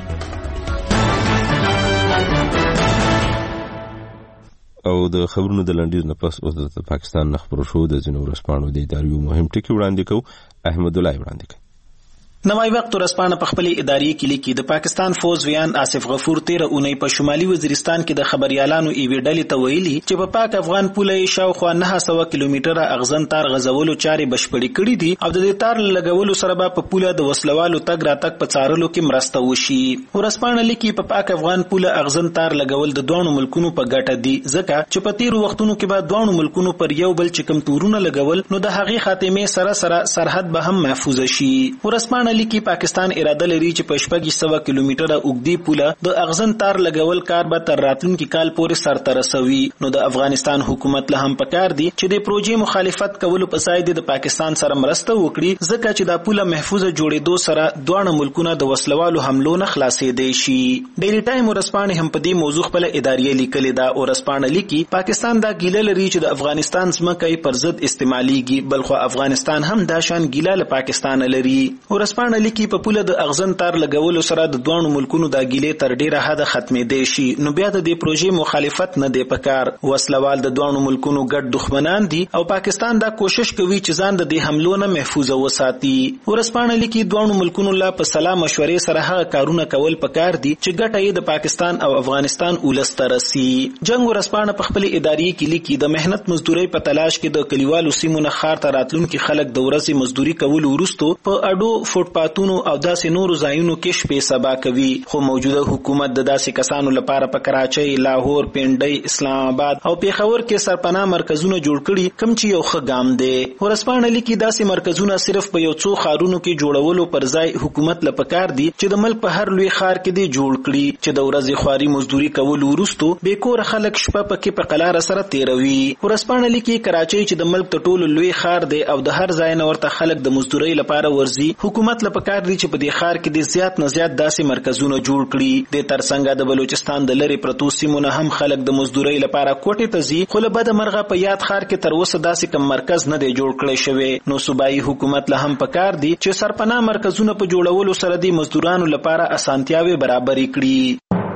او د خبرونو د لنډیز نه پس اوس د پاکستان نخبرو شو د ځینو ورځپاڼو د ادارې مهم ټکي وړاندې کوو. احمد الله وړاندې کوي. نوای وخت ورځپاڼه په خپل اداري کې لیکي د پاکستان فوز ویان آصف غفور 13 اونۍ په شمالي وزیرستان کې د خبريالانو ایوي ډلې ته ویلي چې په پاک افغان پولې شاوخوا 900 کیلومتره اغزن تار غزولو چارې بشپړې کړې دي او د دې تار لګولو سره په پوله د وسلوالو تګ راتګ په څارلو کې مرسته وشي. ورځپاڼه لیکي په پاک افغان پوله اغزن تار لګول د دوه ملکونو په ګټه دي ځکه چې په تیر وختونو کې به دوه ملکونو پر یو بل چکم تورونه لګول نو د هغې خاتمه سره سرحد به هم محفوظ شي. ورځپاڼه لیکي پاکستان اراده لري چې په 600 کیلومتره اوږدی پوله د اغزن تار لګول کار به تر راتلونکي کال پورې سرته رسوي. نو د افغانستان حکومت له هم پکار دي چې د پروژې مخالفت کولو په ځای د پاکستان سره مرسته وکړي ځکه چې دا پوله محفوظه جوړېدو سره دوه ملکونه د وسلوالو حملو نه خلاصې دي شي. ډیلی ټایم ورځپاڼه هم په دې موضوع خپل اداري لیکلې ده. ورځپاڼه لیکي پاکستان دا ګیله لري چې د افغانستان ځمکې پر ضد استعماليږي بلخو افغانستان هم دا شان ګیله له پاکستان لري. ورځپاڼه لیکي په پوله د اغزن تار لګولو سره د دوه ملکونو د ګیلې تر ډیره حد ختمې دي شي نو بیا د دې پروژې مخالفت نه دی پکار. وسلوال د دوه ملکونو ګډ دښمنان دي او پاکستان دا کوشش کوي چې ځان د دې حملو نه محفوظ وساتي. ورځپاڼه لیکي دوه ملکونو لا په سلا مشورې سره هغه کارونه کول پکار دي چې ګټه یې د پاکستان او افغانستان ولست راسي. جنگ ورځپاڼه په خپل اداري کې لیکي د مهنت مزدوري په تلاش کې د کلیوالو سیمو نه خار ته راتلونکي خلک د ورځې مزدوري کول ورستو په اډو فوټپاتونو او داسې نورو ځایونو کې شپې سبا کوي. خو موجوده حکومت د داسې کسانو لپاره په کراچۍ، لاهور، پنډۍ، اسلام آباد او پیښور کې سرپناه مرکزونه جوړ کړي کوم چې یو ښه ګام دی. ورځپاڼه لیکي داسې مرکزونه صرف په یو څو ښارونو کې جوړولو پر ځای حکومت له پکار دي چې د ملک په هر لوی ښار کې دی جوړ کړي چې د ورځې خواري مزدوري کول ورستو بیکور خلک شپه پکې په قلاره سره تیروي. ورځپاڼه لیکي کراچۍ چې د ملک ټولو لوی ښار دی او د هر ځای نه ورته خلک د مزدوري لپاره ورځي حکومت له پکار دي چې په دې ښار کې د زیات نه زیات داسې مرکزونه جوړ کړي. د ترڅنګ د بلوچستان د لری پرتو سیمو نه هم خلک د مزدوري لپاره کوټې ته ځي خو له بده مرغه په یاد ښار کې تر اوسه داسې کم مرکز نه دی جوړ کړی شوی. نو صوبایي حکومت له هم پکار دي چې سرپناه مرکزونه په جوړولو سره د مزدورانو لپاره اسانتیاوي برابرې کړي.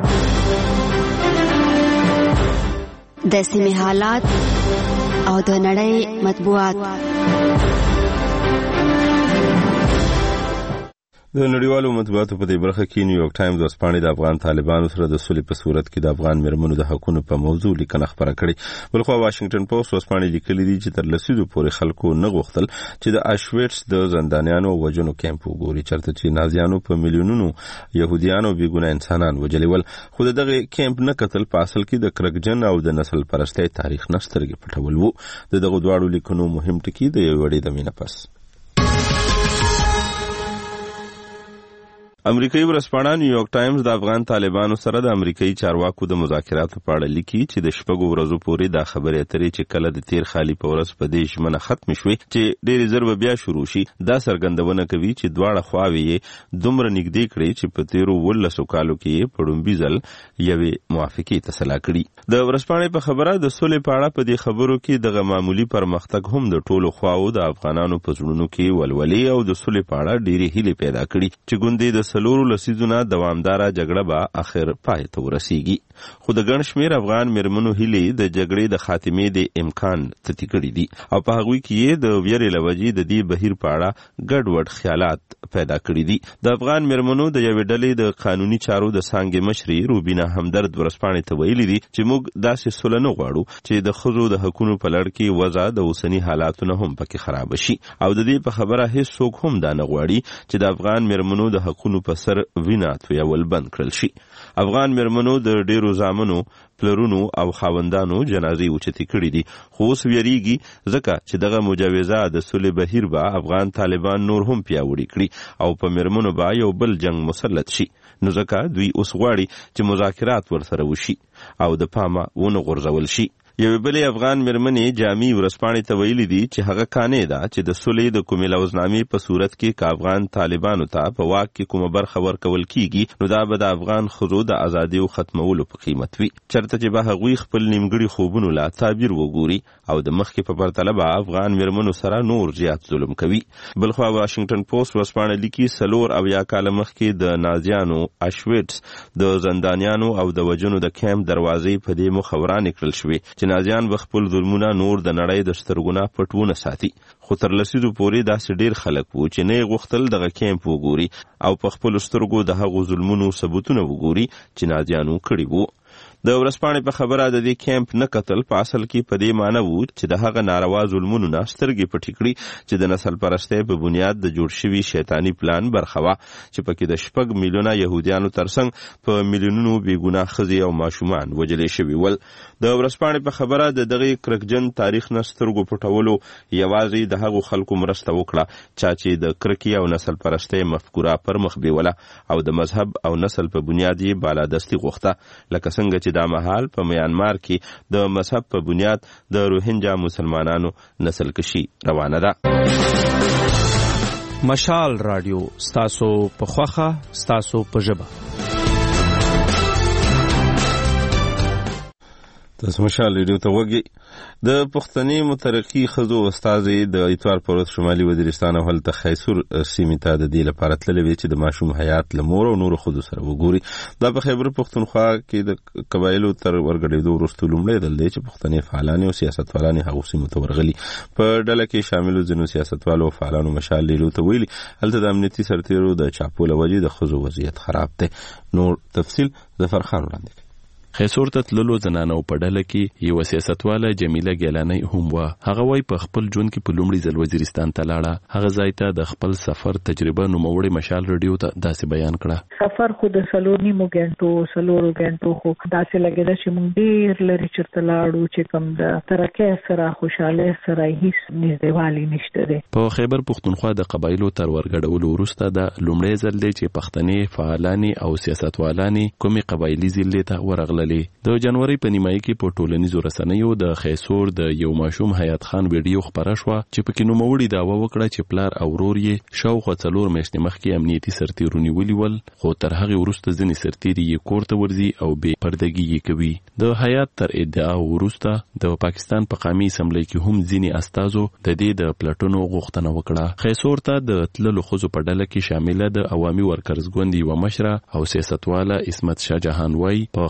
د سیمې حالات او د نړۍ مطبوعات. د نړیوالو مطبوعاتو په دې برخه کې نیویارک ټایمز ورځپاڼې د افغان طالبانو سره د سولې په صورت کې د افغان میرمنو د حقوقو په موضوع لیکنه خپره کړې. بلخوا واشنگټن پوسټ ورځپاڼې لیکلي دي چې تر لسیزو پورې خلکو نه غوښتل چې د آشویټس د زندانیانو وژنو کیمپ وګوري، چېرته چې نازیانو په میلیونونو يهوديان او بېګناه انسانان وژلي ول. خو دغه کیمپ نه کتل په اصل کې د کرکجن او د نسل پرستۍ تاریخ نه سترګې پټول وو. دغه دواړو لیکنو مهم ټکي د یو وړې د مینه پس امریکایي ورځپاڼه نیویارک ټایمز د افغان طالبانو سره د امریکایي چارواکو د مذاکراتو په اړه لیکي چې د شپږو ورځو پورې دا خبرې اترې چې کله د تیر خالي په ورځ په دې ژمنه ختم شوې چې ډېرې ژر به بیا شروع شي، دا څرګندونه کوي چې دواړه خواوې یې دومره نږدې کړې چې په تیرو 18 کالو کې یې په لومړي ځل یوې موافقې ته سلا کړي. د ورځپاڼې په خبره د سولې په اړه په دې خبرو کې دغه معمولي پرمختګ هم د ټولو خواو د افغانانو په زړونو کې ولولې او د سولې په اړه ډېرې هیلې پیدا کړي چې ګوندې د سلورو لسیزونه دوامداره جګړه به اخر پای ته ورسیږي. خو د ګڼ شمېر افغان میرمنو هیلې د جګړې د خاتمې د امکان تتی کړي دي او په هغوی کې یې د ویرې له وجې د دې بهیر په اړه ګډوډ خیالات پیدا کړي دي. د افغان میرمنو د یوې ډلې د قانوني چارو د څانګې مشري روبینا همدرد ورځپاڼې ته ویلي دي چې موږ داسې سوله نه غواړو چې د ښځو د حقونو په لړ کې وضع د اوسني حالاتو نه هم پکې خراب شي او د دې په خبره هیڅ څوک هم دا نه غواړي چې د افغان میرمنو د حقونو په سر وینا تویول بند کړل شي. افغان میرمنو د ډیرو زامنو پلرونو او خاوندانو جنازې اوچتې کړې دي، خو اوس ویریږي ځکه چې دغه مجوزه د سولې بهیر به افغان طالبان نور هم پیاوړي کړي او په میرمنو به یو بل جنگ مسلط شي. نو ځکه دوی اوس غواړي چې مذاکرات ورسره وشي او د پامه ونه غورځول شي. یوې بلې افغان میرمنې جامي ورځپاڼې ته ویلي دي چې هغه قانع ده چې د سولې د کومې لوزنامې په صورت کې که افغان طالبانو ته په واک کې کومه برخه ورکول کیږي نو دا به د افغان ښځو د ازادۍ ختمولو په قیمت وي، چېرته چې به هغوی خپل نیمګړي خوبونو لا تعبیر وګوري او د مخکې په پرتله به افغان میرمنو سره نور زیات ظلم کوي. بلخوا واشنگټن پوسټ ورځپاڼه لیکي 4 کاله مخکې د نازیانو آشویټس د زندانیانو او د وژنو د کیمپ دروازې په دې موخه ورانې کړل شوې نازیان به خپل ظلمونه نور د نړۍ د سترګونه پټونه ساتي. خو تر لسیزو پورې داسې ډیر خلک وو چې نه یې غوښتل دغه کیمپ وګوري او په خپلو سترګو د هغو ظلمونو ثبوتونه وګوري چې نازیانو کړي وو. د ورځپاڼې په خبره د دې کیمپ نه کتل په اصل کې په دې معنی وو چې د هغه ناروا ظلمونو نه سترګې پټې کړي چې د نسل پرستۍ په بنیاد د جوړ شوي شیطاني پلان برخه وه چې پکې د 6 میلیونه یهودیانو ترڅنګ په میلیونونو بېګناه ښځې او ماشومان وژلې شوي ول. د ورځپاڼې په خبره د دغه کرکجن تاریخ نه سترګو پټولو یوازې د هغو خلکو مرسته وکړه چا چې د کرکې او نسل پرستۍ مفکوره پر مخ بیوله او د مذهب او نسل په بنیاد یې بالادستي غوښته، لکه څنګه چې دا مهال په میانمار کې د مذهب په بنیاد د روهینجا مسلمانانو نسل کشي روانه ده. مشال رادیو ستاسو په خوخه ستاسو په ژبه. تاسو مشال ریډیو ته وګورئ. د پښتني مترقي ښځو استازي د اتوار پر ورځ شمالي وزیرستان او هلته خیسور سیمې ته د دې لپاره تللې وې چې د ماشوم حیات له مور او نورو ښځو سره وګوري. دا په خیبر پښتونخوا کې د قبایلو تر ورګډېدو وروسته لومړی ځل دی چې پښتنې فعالانې او سیاستوالانې هغو سیمو ته ورغلي. په ډله کې شاملو ځینو سیاستوالو او فعالانو مشال ریډیو ته ویلي هلته د امنیتي سرتیرو د چاپو له وجې د ښځو وضعیت خراب دی. نور تفصیل ظفر خان وړاندې کوي. خیسور ته تللو زنانو په ډله کې یو سیاستواله جمیله ګیلانی هم وه. هغه وایي په خپل ژوند کې په لومړي ځل وزیرستان ته لاړه. هغه ځای ته د خپل سفر تجربه نوموړی مشال ریډیو ته داسې بیان کړه. سفر خو د 4 غنټو خو داسې لګېده چې موږ ډېر لرې چېرته لاړو چې کوم د ترقۍ سره خوشحالۍ سره هیڅ نږدېوالی نشته دی. په خیبر پښتونخوا د قبایلو تر ورګډولو وروسته د لومړی ځل دی چې پښتنې فعالانې او سیاستوالانې کومې قبایلي ضلعې ته ورغللې. د جنوري په نیمایي کې په ټولنیزو رسنیو د خیسور د یو ماشوم حیات خان ویډیو خپره شوه چې پکې نوموړي دعوه وکړه چې پلار او ورور یې شاوخوا 4 میاشتې مخکې امنیتي سرتیرو نیولي ول، خو تر هغې وروسته ځینې سرتیري یې کور ته ورځي او بې پردګي یې کوي. د حیات تر ادعا وروسته د پاکستان په قومي اسمبلی کې هم ځینې استازو د دې د پلټنو غوښتنه وکړه. خیسور ته د تللو ښځو په ډله کې شامله د عوامي ورکرز ګوند یوه مشره او سیاستواله عصمت شاه جهان وایي په خیسور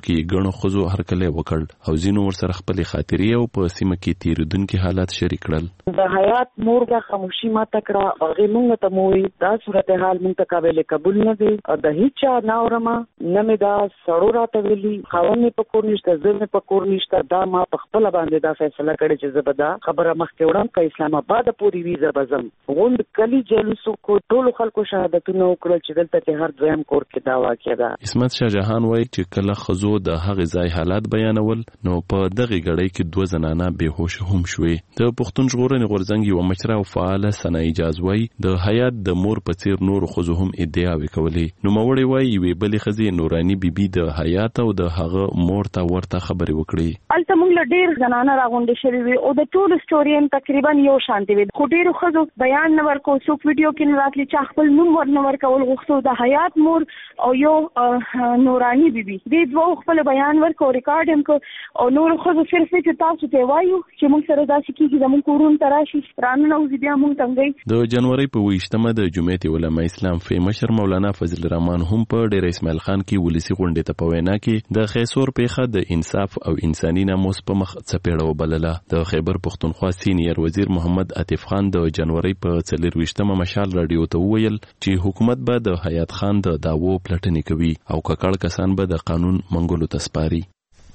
کې ګڼو ښځو هرکلی وکړ او ځینو ورسره خپلې خاطرې او په سیمه کې تیریدونکي حالات شریک کړل. د حیات مور د خاموشي ماته کړه، هغې موږ ته موویل دا صورتحال موږ ته قابل قبول نه دی، د هیڅ چا نه اورمه، نه مې دا سړو راته ویلي، خاوند مې په کور نشته، زه مې په کور نشته. دا ما په خپله باندې دا فیصله کړې چې زه به دا خبره مخکې وړم که اسلام آباد پورې وي زه به ځم. غونډ کلي جلوسو کو ټولو خلکو شهادتونه وکړل چې دلته چې هر دویم کور کې دا واقع ده. عصمت شاه جهان وایي چې کله ښځو د هغې ځای حالات بیانول نو په دغې ګړۍ کې 2 زنانه بېهوشه هم شوې. د پښتون ژغورنې غورځنګ یوه مشره او فعاله ثنا اجاز وایي د حیات د مور په څیر نورو ښځو هم ادعاوې کولې. نوموړې وایي یوې بلې ښځې نوراني بیبي د حیات او د هغه مور ته ورته خبرې وکړې. هلته موږ له ډېر زنانه راغونډې شوې وې او د ټولو سټوري هم تقریبا یو شانتې وې، خو ډېرو ښځو بیان نه ورکو، څوک ویډیو کې نه راتلي، چا خپل نوم ورنه ورکول غوښتو. د حیات مور او یو نوراني بیبي دې دوو خپل بیان ورکو، ریکارډ هم کو او نورو ښځو صرف چې تاسو ته وایو چې موږ سره داسې کېږي زموږ کورونو ته راشي راننوځي بیا موږ تنګوي. د جنوري په 28مه د جمعیت علماء اسلام فی مشر مولانا فضل الرحمن هم په ډیر اسماعیل خان کې ولسی غونډې ته په وینا کې د خیسور پیښه د انصاف او انساني ناموس په مخ څپېړه وبلله. د خیبر پښتونخوا سینیر وزیر محمد عاطف خان د جنوري په 24مه مشال رادیو ته وویل چې حکومت به د حیات خان د دعوو پلټنې کوي او ککړ کسان به د قانون منګولو ته سپاري.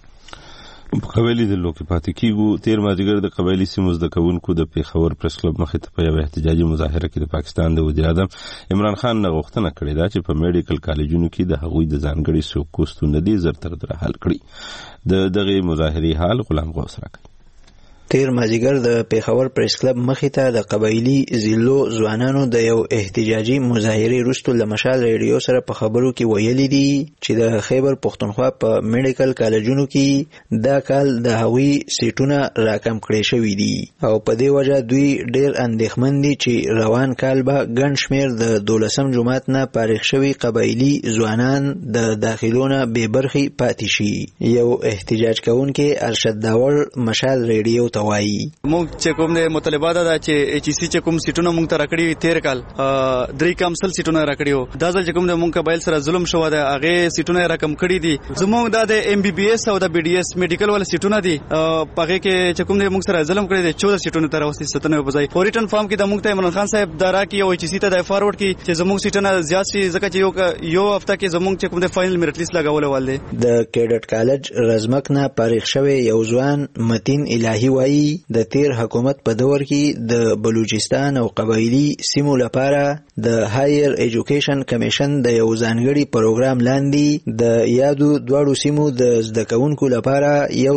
په قبایلي ډلو کې پاتې کیږو. تیر مازدیګر د قبایلي سیمو زده کوونکو د پیښور پریس کلب مخې ته په یوه احتجاجي مظاهره کې د پاکستان د وزیر اعظم عمران خان نه غوښتنه کړې ده چې په میډیکل کالجونو کې د هغوی د ځانګړي څوکو ستونزې زر تر زره حل کړي. د دغې مظاهرې حال غلام غوث راکوي. تیر مازدیګر د پیښور پریس کلب مخې ته د قبایلي ضلعو ځوانانو د یو احتجاجي مظاهرې وروسته له مشال ریډیو سره په خبرو کې ویلي دي چې د خیبر پښتونخوا په میډیکل کالجونو کې دا کال د هغوی سیټونه راکم کړي شوي دي او په دې وجه دوی ډېر اندېښمن دي چې روان کال به ګڼ شمېر د 12 جماعت نه فارغ شوي قبایلي ځوانان د داخلو نه بې برخې پاتې شي. یو احتجاج کوونکی ارشد داور مشال ریډیو وایي موږ چې کوم د مطالبه ده چې ایچ سی چې کوم سیټونه موږ ته راکړي تیر کال 3 کمسل سیټونه راکړي دا ځل چې کوم د موږ قبایل سره ظلم شو ده هغه سیټونه رقم کړي دي. زموږ د ام بي بي اس او د بي ډي اس میډیکل ول سیټونه دي پغه کې چې کوم د موږ سره ظلم کړي دي 14 سیټونه تر اوسه 97 په ځای فورټن فارم کې د موږ ته عمران خان صاحب دارا کې او ایچ سی ته د فارورډ کې چې زموږ سیټونه زیات شي ځکه چې یو هفته کې زموږ چې کوم د فائنل میرټ لیست لګول ول دي. د کیډټ کالج رزمک نه فارغ شوی یو ځوان متین الهی وایي د تیر حکومت په دور کې د بلوچستان او قبایلی سیمو لپاره د هایر ایجوکیشن کمیشن د یو ځانګړي پروګرام لاندې د یادو دواړو سیمو د زده کوونکو لپاره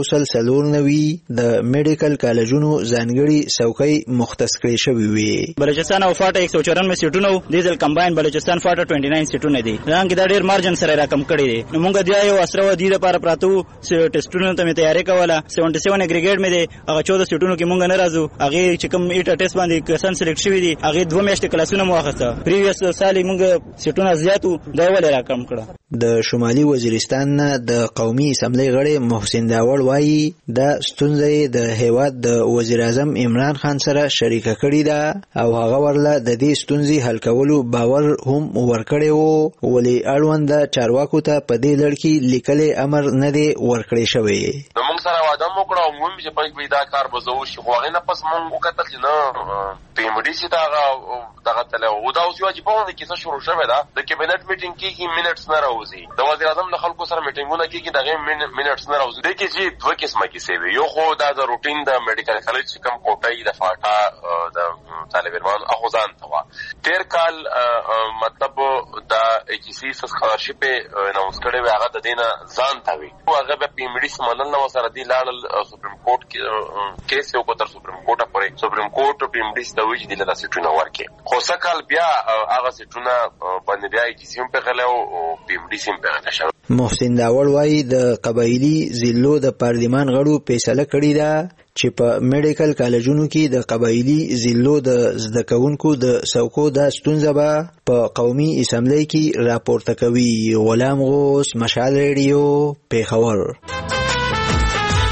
194 د میډیکل کالجونو ځانګړي څوکۍ مختص کړې شوې وي. بلوچستان او فاټا 194 سیټونه ډیزل کمباین بلوچستان فاټا 29 سیټونه دي. رنګ دا ډیر مارجن سره راکم کړی دي. نو موږ د یو اسره ودی لپاره پراتو ټیسټونو ته تیاری کوله 77 اګریګیټ مې دي هغه 14 سیټونو کې موږ نه راځو هغه چې کوم ایټ ټیسټ باندې کسان سلیکټ شوی دي هغه 2 میاشتې کلاسونه مو واخسته پریویس سالي موږ سیټونه زیاتو دا ولې راکم کړه. د شمالي وزیرستان نه د قومي اسمبلی غړي محسن داوړ وایي دا ستونزه د هیواد د وزیر اعظم عمران خان سره شریکه کړې ده او هغه ورله د دې ستونزې حل کولو باور هم ورکړی وو ولې اړوند چارواکو ته په دې لړ کې لیکلي امر نه دی ورکړی شوی. موږ سره وعده وکړه او موږ چې په دا کار به زو شي خو هغه نه پس موږ وکړل چې نه پی ام ډي سي دغه تل او دا اوس واجب باندې کیسه شروع شوه ده د کابینټ میټینګ کې منټس نه راوځي د وزیر اعظم د خلکو سره میټینګونه کې دغه منټس نه راوځي د کې چې دوه قسمه کې سوي یو خو دا د روټین د میډیکل کالج کم کوټای د فاټا د طالب علمان اخوزان توا تیر کال مطلب دا ایچ سی سکالرشپ اناونس کړي وي هغه د دینه ځان تاوي هغه په پی ام ډي سمنل نو سره دی لاړ سپریم کورټ کې کیس یو کو تر سپریم کورټ پورې سپریم کورټ پی ام ډي ستوي چې د لاسټونه ورکه خو سکال بیا هغه سټونه باندې بیا ایچ سی په غلو او پی ام ډي سیم په غلطه شو. محسن داوړ وایي د قبایلی ضلعو د پارلمان غړو فیصله کړې ده چې په میډیکل کالجونو کې د قبایلی ضلعو د زده کوونکو د څوکو د ستونزه به په قومي اسمبلی کې راپورته کوي. غلام غوث مشال ریډیو پیښور.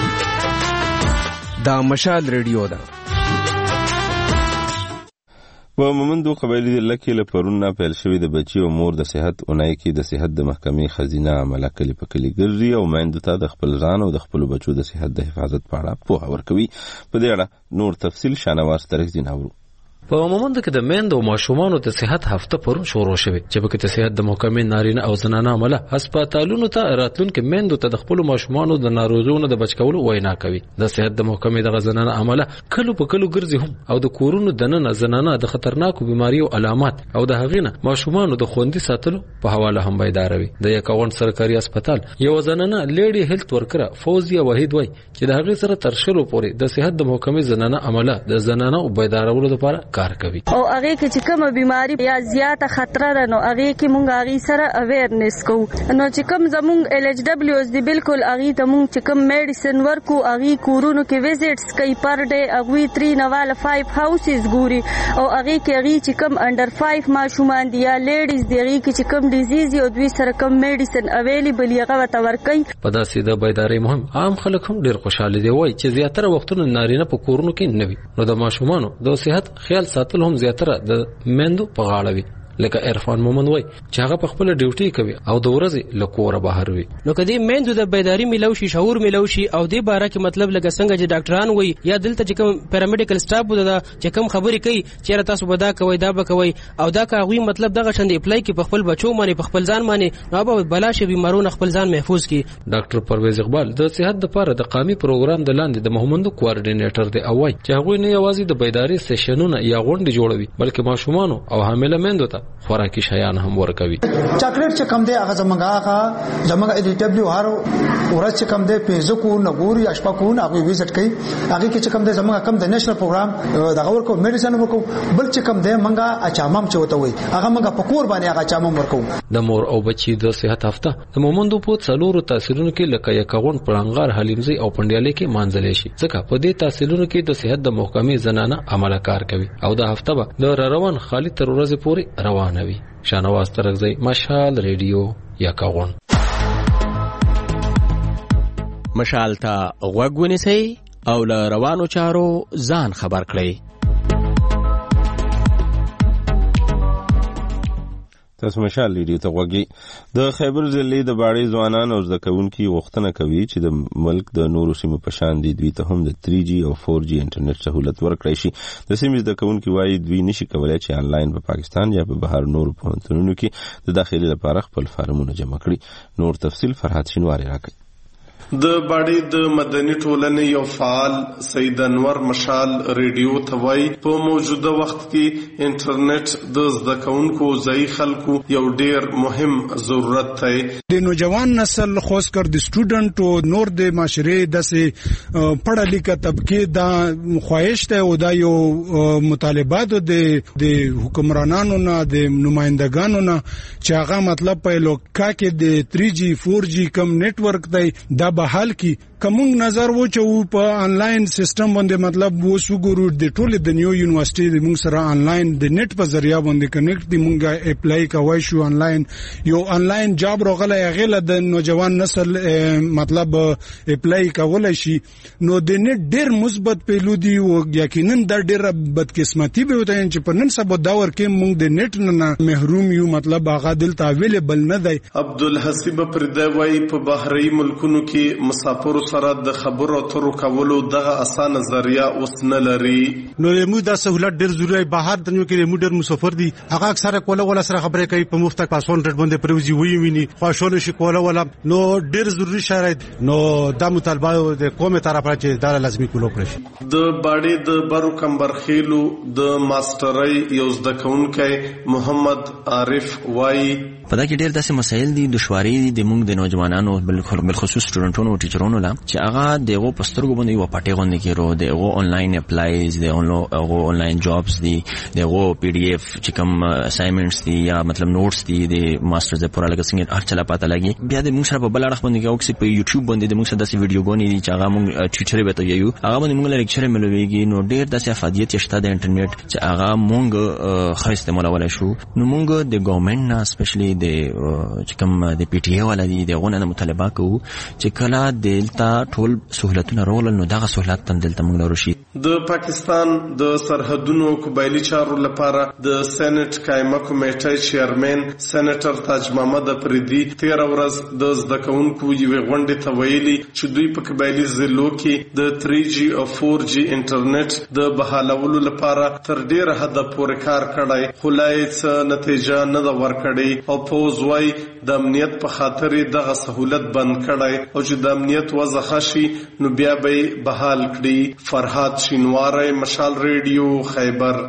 دا مشال ریډیو ده. په مومندو قبایلی ضلع کې له پرون نه پیل شوې د بچي او مور د صحت اونۍ کې د صحت د محکمې خزینه عمله کلی په کلی ګرځي او میندو ته د خپل ځان او د خپل بچو د صحت د حفاظت په اړه پوهه ورکوي. په دې اړه نور تفصیل شانواز ترکزین اورو. په مومند کې د میندو او ماشومانو د صحت هفته پرون شروع شوه چې په کې د صحت د محکمې نارینه او زنانه عمله هسپتالونو ته راتلونکو میندو ته د خپل ماشومانو د ناروغیونو د بچکولو وینا کوي. د صحت د محکمې د زنانه عمله کلو په کلو ګرځي هم او د کورونو دننه زنانه د خطرناکو بیماریو علامات او د هغینه ماشومانو د خوندي ساتلو په حواله هم بیداروي. د یکاون سرکاري هسپتال یو زنانه لیډي هیلث ورکر فوزیه وحید وای چې د هغې سره تر شلو پورې د صحت د محکمې زنانه عمله د زنانه او بیدارولو لپاره کار کوي. او هغه کې چې کومه بیماری یا زیاته خطر ده نو هغه کې مونږ هغه سره اویرنس کوو. نو چې کوم زمونږ ال ایچ دبليو اس دی بالکل هغه ته مونږ چې کوم میډیسن ورکو هغه کورونو کې وزټس کوي پر ډے هغه 3 نواله 5 هاوسز ګوري او هغه کې هغه چې کوم انډر 5 ماشومان دي یا لیډیز دی هغه کې چې کوم ډیزیز او دوی سره کوم میډیسن اویلیبل هغه ته ورکوي. په داسې د بیداری مهم عام خلک هم ډیر خوشاله دي وای چې زیاتره وختونه نارینه په کورونو کې نه وي نو د ماشومانو د صحت خیال ساتل هم زیاتره د میندو په غاړه وي. لکه عرفان مومند وای چې هغه په خپل ډیوټي کوي او د ورځې له کوره بهر وي. نو کدی میندو د بیداری ملو شي شعور ملو شي او د باره کې مطلب لکه څنګه چې ډاکټران وای یا دلته چې کوم پیرامیډیکل سټاف ودا چې کوم خبرې کوي چې تاسو به دا کوي دا به کوي او دا کوي مطلب دغه شند اپلای کې په خپل بچو باندې په خپل ځان باندې نو به بلا شي بیمارونه خپل ځان محفوظ کی. ډاکټر پرویز اقبال د صحت لپاره د قومي پروګرام د لاندې د مومندو کوارډینیټر دی او وای چې هغه نه یوازې د بیداری سیشنونه یا غونډې جوړوي بلکې ماشومان او حامله میندو ته خوراکي شیان هم ورکوي. چاکلیټ چې کم دی هغه زمونږ ال ډبلیو هر ورځ چې کم دی فیسبوک او نګوري اشپاکو هغه وزټ کوي هغه کې چې کم دی زمونږ کم د نېشنل پروګرام دغه ورکو میډیسن ورکو بل چې کم دی منګه اچامم چوته وي هغه منګه په کور باندې هغه اچامم ورکو. د مور او بچي د صحت هفته د مومندو په څلورو تحصیلونو کې لکه یکاون پړنګار حلیمزي او پندیالي کې مانځل شي ځکه په دې تحصیلونو کې د صحت د محکمې زنانه عمله کار کوي او د هفته به د روان خالي تر ورځې پورې روانه وي. شانواز ترکزی مشال ریډیو یکاون. مشال ته غوږ ونیسئ او له روانو چارو ځان خبر کړئ. تاسو مشال ریډیو ته غوږی. د خیبر ضلع د باړې ځوانان او زده کوونکي غوښتنه کوي چې د ملک د نورو سیمو په شان دي دوی ته هم د 3G او 4G انټرنیټ سہولت ورکړی شي. د سیمې زده کوونکي وایي دوی نشي کولای چې آنلاین په پاکستان یا په بهر نورو پوهنتونونو کې د داخلي لپاره خپل فارمونه جمع کړي. نور تفصیل فرحات شینواری راکړي. د باړې د مدني ټولنې یو فعال سید انور مشال ریډیو ته وایي په موجوده وخت کې انټرنیټ د زده کوونکو ځای خلکو یو ډیر مهم ضرورت دی. د نوجوان نسل خاص کر د سټوډنټ او نور د معاشره داسې پړه لیکه طبقه دا خواهش ته او دا یو مطالبات د حکمرانانو نه د نمائندګانو نه چې هغه مطلب په لوکا کې د 3G 4G کم نتورک دی دا بحال کی کومنګ نظر و چې په آنلاین سیستم باندې مطلب وو ګورو د ټول د نیو یونیورسيټي د موږ سره آنلاین د نت په ذریعہ باندې کنیکټ دی موږ اپلای کوي شو آنلاین یو آنلاین جاب راغله غیله د نوجوان نسل مطلب اپلای کولای شي نو د نت ډیر مثبت پهلو دی او یقینا د ډیر بدقسمتي به وته چې په نن سبا دا ورکه موږ د نت نه محروم یو مطلب هغه دلته اویلیبل نه دی. عبدالحسیب پردوی په بهري ملکونو کې مسافر سره د خبرو اترو کولو دغه اسانه ذریعہ اوس نه لري. نو موږ د سہولت ډیر ضروري بهر دنیو کې موږ ډیر مسافر دي هغه اکثره کوله سره خبرې کوي په مفت پاسون ریټ باندې پروزي ویني خوشاله شي کوله نو ډیر ضروري شرایط نو د مطالبه د کومه طرفه چې دا لازمي کولو کړی. د باړې د برو کمبرخیلو د ماسترۍ یو زده کوونکی محمد عارف وای په دا کې ډېر داسې مسایل دي دشواري دي د موږ د نوجوانانو بالخصوص سټوډنټونو او ټیچرونو لا چې هغه دغه پسترګو باندې یو پټه غونډه کېرو دغه آنلاین اپلایز دغه آنلاین جابز دي دغه PDF چې کوم اسایمنټس دي یا مطلب نوټس دي د ماسترز د پوره لګ څنګه هر چلا پاته لګي بیا د موږ سره په بل اړه باندې یو څه په یوټیوب باندې د موږ سره داسې ویډیوګونې دي چې هغه موږ ټیچر به ته یو هغه باندې موږ لیکچر ملويږي نو ډېر داسې افادیت شته د انټرنیټ چې هغه موږ خو استعمالولای شو نو موږ د ګورنمنت نه سپیشلی د چې کوم د PTA ولا دي دغه نه مطالبه کوو چې کله دلته ټول سہولتونه رول نو دغه سہولت تندل تمنګ نورشي. د پاکستان د سرحدونو قبایلی چارو لپاره د سېنات قائمه کمیټې چیرمن سېنیټر تاج محمد افریدي 13 ورځ د زدکونکو یوې غونډې ته ویلي چې دوی په قبایلی ضلعو کې د 3G او 4G انټرنیټ د بحالولو لپاره تر ډیره حد پورې کار کړی، خو لا هیڅ نتیجه نه ده ورکړې او پوز وايي د امنیت په خاطر دغه سہولت بند کړی او چې د امنیت وضع خشي نو بیا به بحال کړي. فرهاد شینواری، مشال ریډیو، خیبر.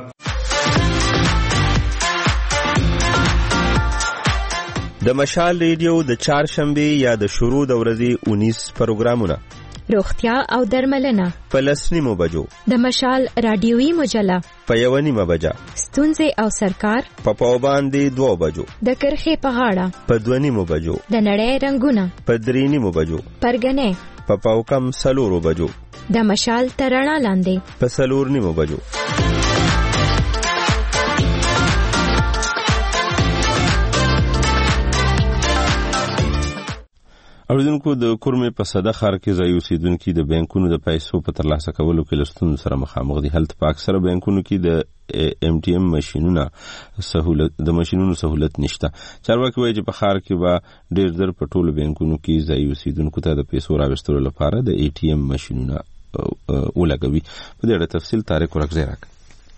د مشال ریډیو د چهارشنبه یا د شروع د ورځې 19 پروګرامونه، روغتیا او درملنه په 10 بجو، د مشال رادیوي مجله په 1 بجه، ستونزې او سرکار په پاوباندې 2 بجو، د کرخې په غاړه په 2 بجو، د نړۍ رنگونه په 3 بجو، پرګنې په پاوکم 4 بجو، د مشال ترڼا لاندې په 4 بجو. اوریدونکو، د کورمې په صده ښار کې ځایي اوسیدونکي د بانکونو د پیسو په ترلاسه کولو کې له ستونزو سره مخامخ دي. هلته په اکثره بانکونو کې د MTM ماشینونو سہولت نشته. چارواکي وایي چې په ښار کې به ډېر زر په ټولو بانکونو کې ځایي اوسیدونکو ته د پیسو راوستلو لپاره د ATM ماشینونه ولګوي. په دې اړه تفصیل طارق ورکزی راکړي.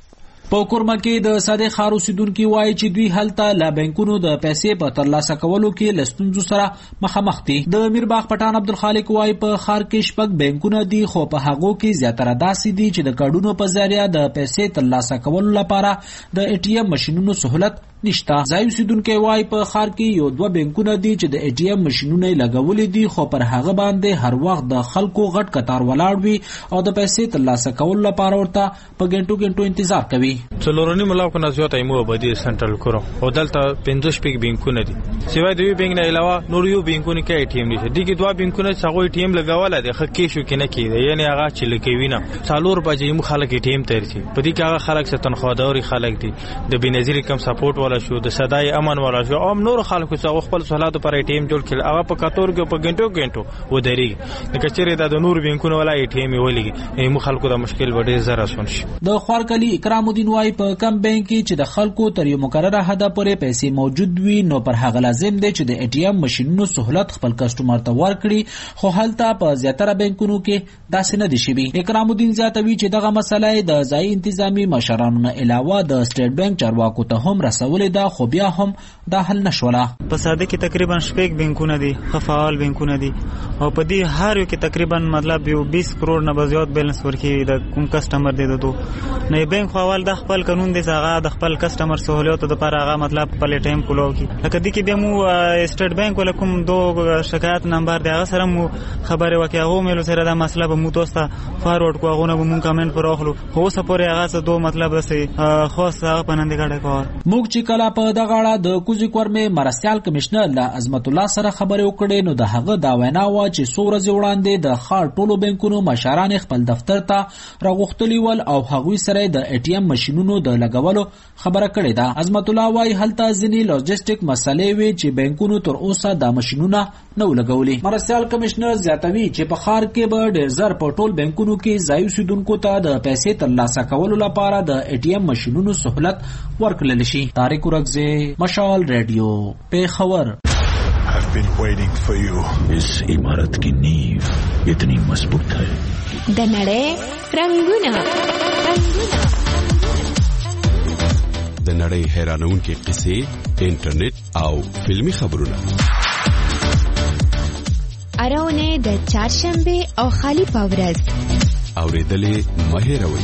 په کورما کې د ساده ښار اوسیدونکو وایي چې دوی هلته له بانکونو د پیسې په ترلاسه کولو کې له ستونزو سره مخامخ دي. د میرباغ پټان عبدالخالق وایي په ښار کې شپږ بانکونه دي، خو په هغو کې زیاتره داسې دي چې د کارډونو په ذریعه د پیسې ترلاسه کولو لپاره د ATM ماشینونو سہولت نشته. ځای اوسیدونکو وایي په ښار کې یو 2 بانکونه دي چې د ATM ماشینونه لګولې دي، خو پر هغه باندې هر وخت د خلکو غټ قطار ولاړ وي او د پیسې ترلاسه کولو لپاره ورته په ګنټو انتظار کوي. څلورنی ملاو کنه زیات ایمو بدی سنټرل کورو او دلته 15 پک بانکونه دي. سیوای دوی بانک نه علاوه نور یو بانکونه کې ATM نشته. دي کې 2 بانکونه څنګه ATM لګواله دي، خکې شو کې نه کیږي، یعنی هغه چې لکوي نه څالور بجې مو خلک ATM ترسي. په دې کې هغه خلک څه تنخواداري خلک دي، د بنظیر کم سپورټ والا شو، د صداي امن والا شو، او نور خلکو څنګه خپل سہولت پر ATM جوړ کړي. هغه په کاتور کې په ګنټو و دري د کچېره د نور بانکونه ولا ATM ولګي، مو خلکو د مشکل وړي زره سون شي. د خوارکلی اکرام الدین وای په کم بانک چې د خلکو تر یو مقرره حد پورې پیسې موجود وي، نو پر هغه لازم دی چې د ATM ماشینونو سہولت خپل کسٹمر ته ورکړي، خو هلته په زیاتره بانکونو کې داسې نه دي شوي. اکرام الدین زیاتوي چې دغه مسله د ځای انتظامی مشرانو نه علاوه د سټیټ بانک چارواکو ته هم رسولې ده، خو بیا هم دا حل نشوله. په ساده کې تقریبا 6 بانکونه دي، خفعال بانکونه دي، او په دې هر یو کې تقریبا مطلب 20 کروڑ نه زیات بیلنس ورکړي د کوم کسٹمر دی. نه بانک حوال د خپل قانون دی څنګه د خپل کسٹمر سہولت د لپاره هغه مطلب په ټایم کولو کی لکه د کې به مو سټیټ بانک ولکم 2 شکایت نمبر دی، هغه سره مو خبره وکي، هغه مې له سره دا مسله به مو تاسو فارورډ کو، هغه به مون کمنټ پر اخلو، خو اوس پورې هغه څه 2 مطلب سه خاص هغه پنند کړه کار. موږ چې کله په دغه اړه د کوزي کورمې مرستيال کمشنر له عظمت الله سره خبرې وکړې، نو د هغه دا وینا و چې څو ورځې وړاندې د ښار ټولو بانکونو مشران خپل دفتر ته راغوښتلي ول او هغوی سره د ATM ماشینونو د لګولو خبره کړې ده. عظمت الله وايي هلته ځینې لوجستیک مسلې وي چې بانکونو تر اوسه د ماشینونه نه ولګولي. مرستيال کمشنر زیاتوي چې په ښار کې به ډېر زر په ټول بانکونو کې ځای اوسیدونکو ته د پیسې ترلاسه کولو لپاره د ATM ماشینونو سہولت ورکړل شي. طارق ورکزی، مشال ریډیو، پیښور. I've been waiting for you. इस इमारत की नींव इतनी मजबूत है. د نړۍ رنگونه د نړۍ حیرانونکې قصې، انټرنیټ او فلمی خبرونه. اراونه د چهارشنبه او خالی پاورز اوریدلې مهیروي.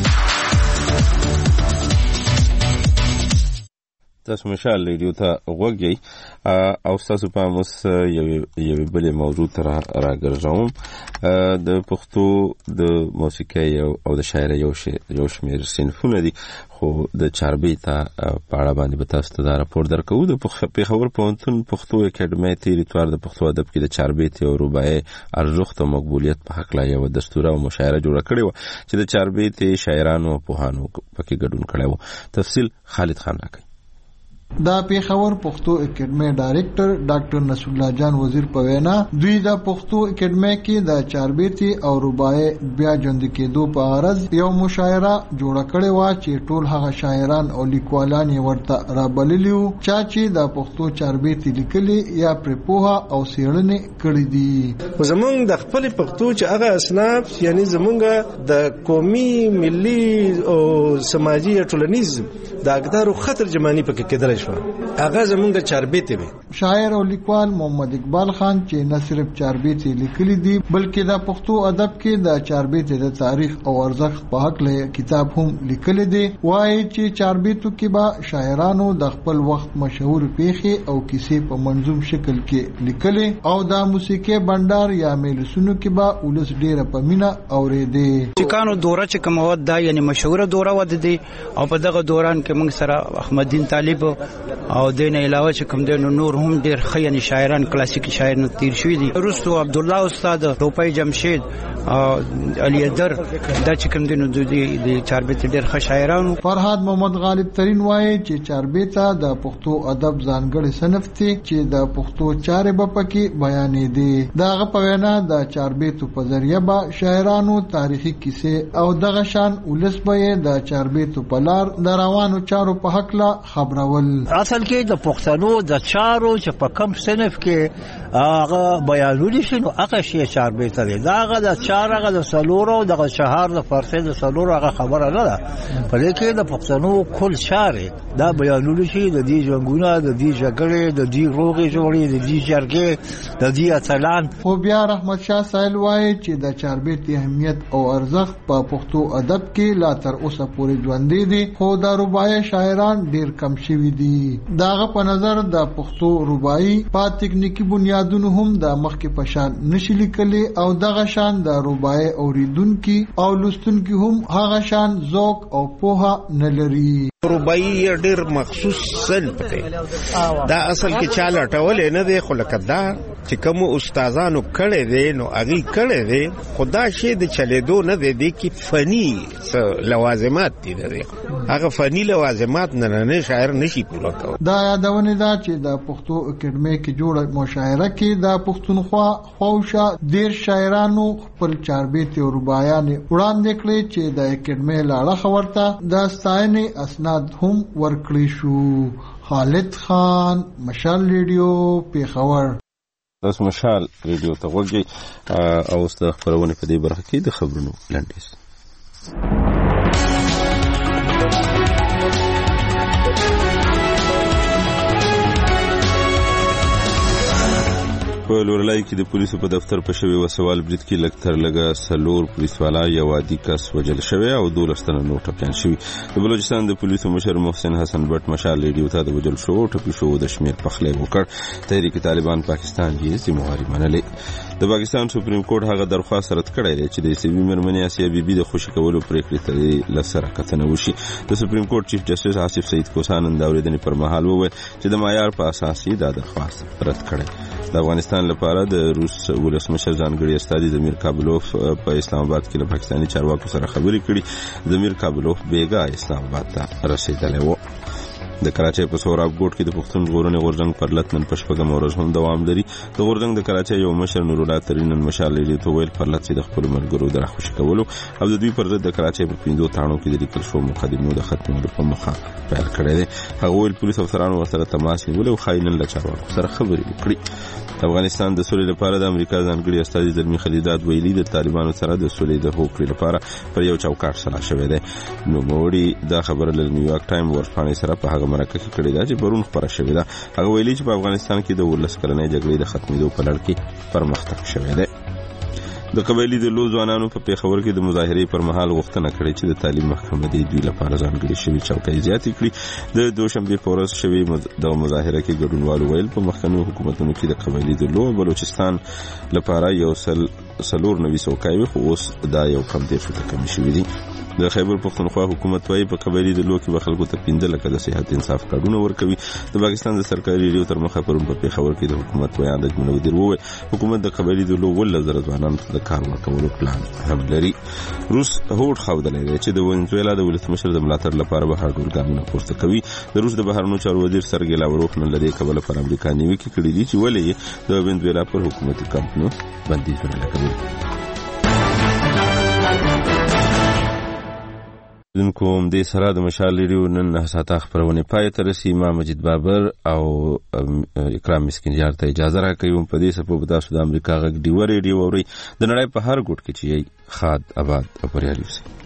تاسو مشال ریډیو ته غوږی او تاسو په موس یو بل موضوع تر راګرځوم. د پښتو د موسیقۍ او د شاعرۍ یو شمېر صنفونه دي، خو د چاربې ته په اړه باندې به تاسو ته دا راپور درکوو. د پېښور پوهنتون پښتو اکاډمۍ تېر اتوار د پښتو ادب کې د چاربې یو رباعي ارزښت او مقبولیت په هکله یوه دستوره او مشاعره جوړه کړې وه چې د چاربې شاعرانو او پوهانو پکې ګډون کړی و. تفصیل خالد خان راکوي. دا پیښور پښتو اکیډمي ډایریکټر ډاکټر نصر الله جان وزیر په وینا دوی د پښتو اکیډمي کې د چاربیتي او رباعي بیا ژوند کېدو په غرض یو مشاعره جوړه کړې و چې ټول هغه شاعران او لیکوالان یې ورته رابللي وو چې د پښتو چاربیتي لیکلي یا پرې پوهه او څېړنې کړې دي. زمونږ د خپل پښتو چې هغه اسناف یعنی زمونږ د قومي ملي او سماجي ټولنیز د اقدارو خطر جمانی پکې کېدل هغه زمونږ د چاربیتي وي. شاعر او لیکوال محمد اقبال خان چې نه صرف چاربیتي لیکلي دي بلکې د پښتو ادب کې د چاربیتي د تاریخ او ارزښت په حق له کتاب هم لیکلي دي. وایي چې چاربیتو کې به شاعرانو د خپل وخت مشهور پیښې او کیسې په منظوم شکل کې لیکلي او د موسیقي بندر یا مجلسونو کې به ولس ډیره په مینا اورېدي. چې کانو دوره چې کوم وخت دا یعنی مشهور دوره ود دي او په دغه دوران کې موږ سره احمد دین طالب او دین علاوه چې کوم دین نور هم ډیر خیاني شاعران کلاسیک شاعران تیر شوی دي. رستو عبد الله استاد روپای جمشید علی در دا چې کوم دین د چاربیت ډیر ښه شاعران. فرهاد محمد غالب ترين وایي چې چاربیتا د پښتو ادب ځانګړی صنف دی چې د پښتو چارې په پکې بیانې دي. داغه په وینا د چاربیتو په ذریعہ به شاعرانو تاریخي کیسې او دغه شان ولس به د چاربیتو په لار د روانو چارو په حق لا خبرول. اصل کې د پښتنو د چارو چې په کم صنف کې هغه بیانول شي نو هغه شی چاربیت دی. دا هغه د چار هغه د سلورو د شهر د فرسه د سلورو هغه خبره نه ده. په دې کې د پښتنو کل چار دا بیانول شي د دې ژوندونه د دې جګړې د دې روغې جوړې د دې جرګې د دې اتلان. خو بیا رحمت شاه سایل وایي چې د چاربیت اهمیت او ارزښت په پښتو ادب کې لا تر اوسه پورې ژوندې دي خو د رباعي شاعران ډیر کم شوي دي. داغه په نظر د پښتو رباعي په تکنیکی بنیادونو هم د مخکې په شان نشي لیکلي او دغه شان د رباعي اوریدونکو او لوستونکو هم هغه شان ذوق او پوهه نه لري. رباعي ډیر مخصوص صنف دی. دا اصل کې چاله ټول نه دی خو لکه دا چې کوم استادانو کړي دي نو هغه کړي دي خدا شي د چلیدو نه دی کې فني لوازمات دي. هغه فني لوازمات نه شاعر نشي پوره کوي. دا یادونه ده چې د پښتو اکیډمي کې جوړه مشاعره کې د پښتونخوا خوښه ډیر شاعرانو خپل چاربیت او رباعیان وړاندې کړي چې د اکیډمي لاړه خبرته د ستاینې اسناد هم ورکړي شو. خالد خان، مشال ریډیو، پیښور. تاسو مشال ریډیو ته وګورئ او اوس د خبرونه په دې برخه کې د خبرونو لنډیز. په لورلای کې د پولیسو په دفتر په شوی وسوال برید کې لکتر لګه سلور پولیسوالا یو عادي کس وجل شوی او 12 تنه نور ټپيان شوی. د بلوچستان د پولیسو مشر محسن حسن بټ مشال ریډیو ته د وجل شو ټپي شو د شمیر پخلی وکړ. تحریک طالبان پاکستان یې ذمہواری منلې. د پاکستان سپریم کورټ هغه درخواست رد کړی دی چې د سیبي مرمنې اسیا بي بي د خوشی کولو پریکړې ته لسره کتنه وشي. د سپریم کورټ چیف جسټس آصف سعید کوسان د اوریدنې پر مهال وویل چې د معیار په اساس یې دا درخواست رد کړی. د افغانستان لپاره د روس ولسمشر ځانګړي استازي د میر کابلوف په اسلام آباد کې له پاکستاني چارواکو سره خبرې کړي. د میر کابلوف بیګا اسلام آباد ته رسیدلی و. د کراچۍ په سوراب ګوټ کې د پښتون ژغورنې غورځنګ پر لتن په شپږم ورځ هم دوام لري. د غورځنګ د کراچۍ یو مشر نور الله ترين مشال ریډیو ته ویل پر لت د خپل ملګرو د راخوشي کولو او د دوی پر ضد د کراچۍ په 5 تاڼو کې د لیکل شو مقدمو د ختمولو په مخه پیل کړی دی. هغه ویل پولیس افسرانو ورسره تماس نیول او خاینن له چارواکو سره خبرې وکړي. افغانستان د سولې لپاره د امریکا ځانګړي استازي زلمی خلیلزاد ویلي د طالبانو سره د سولې د هوکړې لپاره پر یو چوکاټ سره شوی دی. نو موړي دا خبره له نیویارک ټایم ورځپاڼې سره په هغه مرکه کې کړې ده چې پرون خبره شوې ده. هغه ویلي چې په افغانستان کې د 19 کلنې جګړې د ختمېدو په لړ کې پرمختګ شوی دی. د قبایلی د لو ځوانانو په پیښور کې د مظاهرې پر مهال غوښتنه کړې چې د تعلیم محکمه د دوی لپاره ځانګړي شوی چوکۍ زیاتې کړي. د دوشنبه په ورځ شوی د مظاهره کې ګډونوالو ویل په مخکنیو حکومتونو کې د قبایلی د لو بلوچستان لپاره یو سلور نوي څوکۍ خو اوس دا یو کم 10 ته کم شوی دي. د خیبر پختونخوا حکومت وايي په قبایلی ډلو کې به خلکو ته 15 لکه د صحت انصاف کارډونه ورکوي. د پاکستان د سرکاري ریډیو تر مخه پرون په پیښور کې د حکومت ویان د منودیر وویل حکومت د قبایلی ډلو ول زر ځوانان د کار ورکولو پلان هم لري. روس هوډ خوده لري چې د ونزویلا د ولسمشر د ملاتړ لپاره به هر ډول ګامونه پورته کوي. د روس د بهرنیو چارو وزیر سرګی لاوروف نن لري کبل پر امریکا نیوي کې کړی دي چې ولې د ونزویلا پر حکومتي کمپنیو بندیزونه لګوي. دن کوم د سره د مشال ریډیو نن حساته خبرونه پای ته رسي. ما مجید بابر او اکرام مسکینجار ته اجازه راکوي په دې سبب تاسو د امریکا غږ دی ریډیو اوري د نړۍ په هر ګوټ کې چې خاد آباد او پريالي